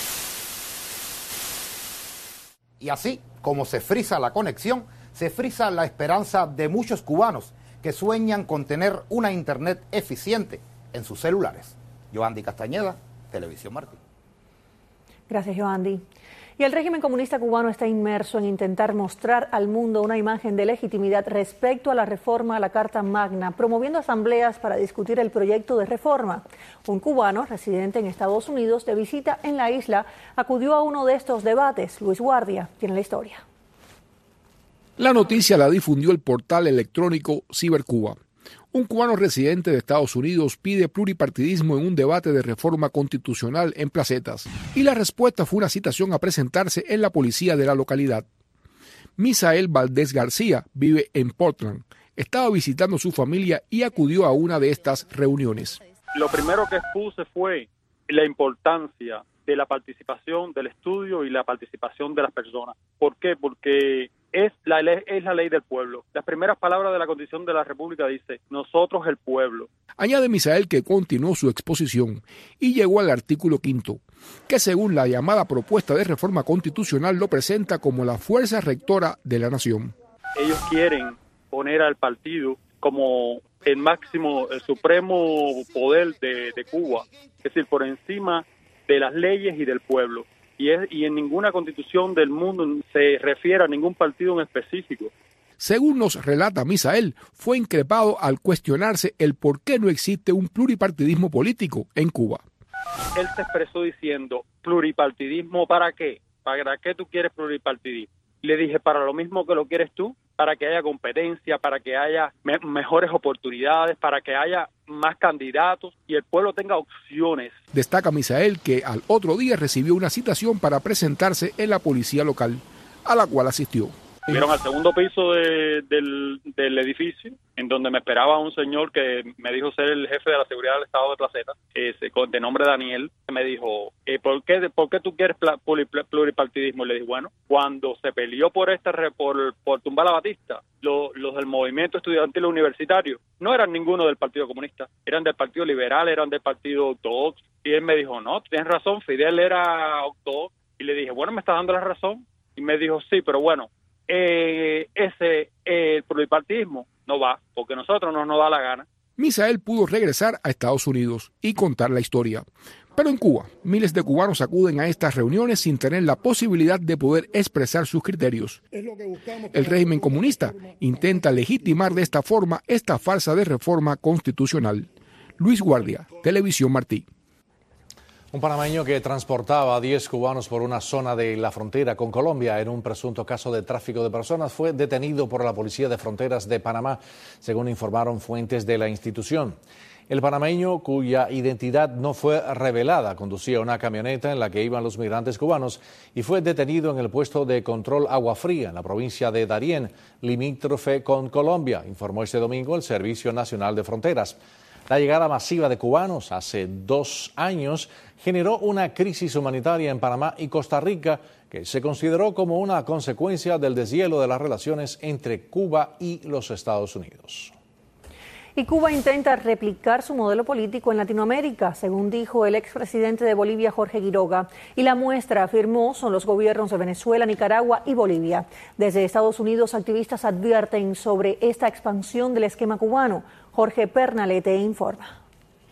Y así, como se frisa la conexión, se frisa la esperanza de muchos cubanos que sueñan con tener una Internet eficiente en sus celulares. Yoandi Castañeda, Televisión Martí. Gracias, Yoandi. Y el régimen comunista cubano está inmerso en intentar mostrar al mundo una imagen de legitimidad respecto a la reforma a la Carta Magna, promoviendo asambleas para discutir el proyecto de reforma. Un cubano residente en Estados Unidos de visita en la isla acudió a uno de estos debates. Luis Guardia tiene la historia. La noticia la difundió el portal electrónico CiberCuba. Un cubano residente de Estados Unidos pide pluripartidismo en un debate de reforma constitucional en Placetas, y la respuesta fue una citación a presentarse en la policía de la localidad. Misael Valdés García vive en Portland. Estaba visitando a su familia y acudió a una de estas reuniones. Lo primero que expuse fue la importancia de la participación, del estudio y la participación de las personas. ¿Por qué? Porque es la ley, es la ley del pueblo. Las primeras palabras de la Constitución de la República dice, nosotros el pueblo. Añade Misael que continuó su exposición y llegó al artículo quinto, que según la llamada propuesta de reforma constitucional lo presenta como la fuerza rectora de la nación. Ellos quieren poner al partido como el máximo, el supremo poder de, de Cuba, es decir, por encima de las leyes y del pueblo. Y, es, y en ninguna constitución del mundo se refiere a ningún partido en específico. Según nos relata Misael, fue increpado al cuestionarse el por qué no existe un pluripartidismo político en Cuba. Él se expresó diciendo, ¿pluripartidismo para qué? ¿Para qué tú quieres pluripartidismo? Le dije, para lo mismo que lo quieres tú, para que haya competencia, para que haya me mejores oportunidades, para que haya más candidatos y el pueblo tenga opciones. Destaca Misael que al otro día recibió una citación para presentarse en la policía local, a la cual asistió. Subieron al segundo piso de, del, del edificio, en donde me esperaba un señor que me dijo ser el jefe de la seguridad del estado de Placetas, ese, de nombre Daniel. Me dijo, eh, ¿por qué, ¿por qué tú quieres pluripartidismo? Y le dije, bueno, cuando se peleó por esta por, por tumbar a Batista, lo, los del movimiento estudiantil universitario no eran ninguno del Partido Comunista, eran del Partido Liberal, eran del Partido Ortodoxo. Y él me dijo, no, tienes razón, Fidel era ortodoxo. Y le dije, bueno, ¿me estás dando la razón? Y me dijo, sí, pero bueno, Eh, ese eh, pluripartidismo no va, porque a nosotros no nos da la gana. Misael pudo regresar a Estados Unidos y contar la historia. Pero en Cuba, miles de cubanos acuden a estas reuniones sin tener la posibilidad de poder expresar sus criterios. El régimen comunista intenta legitimar de esta forma esta farsa de reforma constitucional. Luis Guardia, Televisión Martí. Un panameño que transportaba a diez cubanos por una zona de la frontera con Colombia en un presunto caso de tráfico de personas fue detenido por la Policía de Fronteras de Panamá, según informaron fuentes de la institución. El panameño, cuya identidad no fue revelada, conducía una camioneta en la que iban los migrantes cubanos y fue detenido en el puesto de control Agua Fría en la provincia de Darién, limítrofe con Colombia, informó este domingo el Servicio Nacional de Fronteras. La llegada masiva de cubanos hace dos años generó una crisis humanitaria en Panamá y Costa Rica que se consideró como una consecuencia del deshielo de las relaciones entre Cuba y los Estados Unidos. Y Cuba intenta replicar su modelo político en Latinoamérica, según dijo el expresidente de Bolivia, Jorge Quiroga. Y la muestra, afirmó, son los gobiernos de Venezuela, Nicaragua y Bolivia. Desde Estados Unidos, activistas advierten sobre esta expansión del esquema cubano. Jorge Pernalete informa.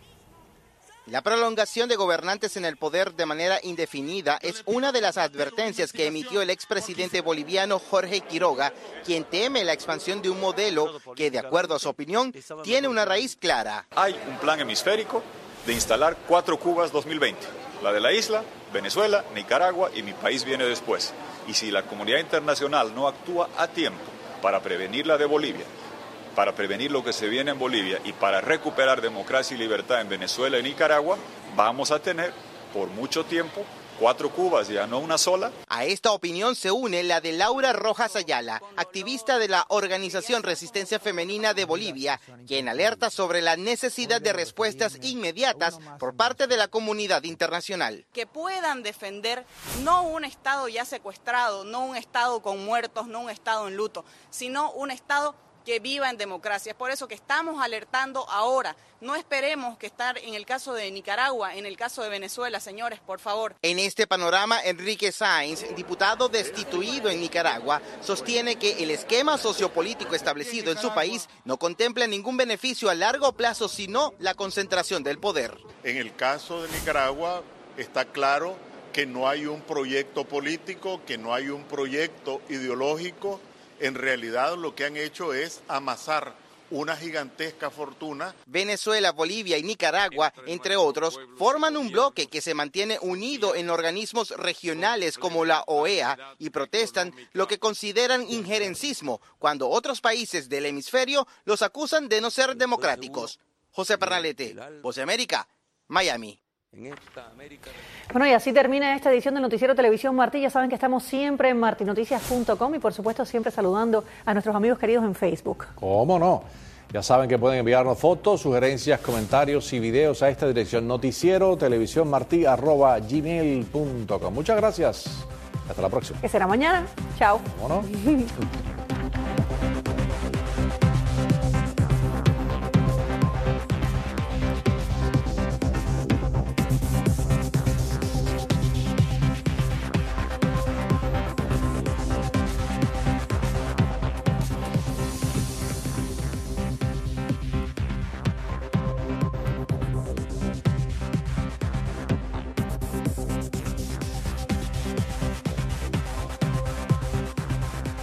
La prolongación de gobernantes en el poder de manera indefinida es una de las advertencias que emitió el expresidente boliviano Jorge Quiroga, quien teme la expansión de un modelo que, de acuerdo a su opinión, tiene una raíz clara. Hay un plan hemisférico de instalar cuatro Cubas dos mil veinte, la de la isla, Venezuela, Nicaragua y mi país viene después. Y si la comunidad internacional no actúa a tiempo para prevenir la de Bolivia, para prevenir lo que se viene en Bolivia y para recuperar democracia y libertad en Venezuela y Nicaragua, vamos a tener por mucho tiempo cuatro Cubas, ya no una sola. A esta opinión se une la de Laura Rojas Ayala, activista de la Organización Resistencia Femenina de Bolivia, quien alerta sobre la necesidad de respuestas inmediatas por parte de la comunidad internacional. Que puedan defender no un Estado ya secuestrado, no un Estado con muertos, no un Estado en luto, sino un Estado que viva en democracia. Es por eso que estamos alertando ahora. No esperemos que estar en el caso de Nicaragua, en el caso de Venezuela, señores, por favor. En este panorama, Enrique Sáenz, diputado destituido en Nicaragua, sostiene que el esquema sociopolítico establecido en su país no contempla ningún beneficio a largo plazo, sino la concentración del poder. En el caso de Nicaragua está claro que no hay un proyecto político, que no hay un proyecto ideológico. En realidad lo que han hecho es amasar una gigantesca fortuna. Venezuela, Bolivia y Nicaragua, entre otros, forman un bloque que se mantiene unido en organismos regionales como la O E A y protestan lo que consideran injerencismo cuando otros países del hemisferio los acusan de no ser democráticos. José Pernalete, Voz de América, Miami. Bueno, y así termina esta edición de Noticiero Televisión Martí. Ya saben que estamos siempre en marti noticias punto com y por supuesto siempre saludando a nuestros amigos queridos en Facebook. ¿Cómo no? Ya saben que pueden enviarnos fotos, sugerencias, comentarios y videos a esta dirección noticiero televisión martí arroba gmail punto com. Muchas gracias. Hasta la próxima. Que será mañana. Chao. ¿Cómo no?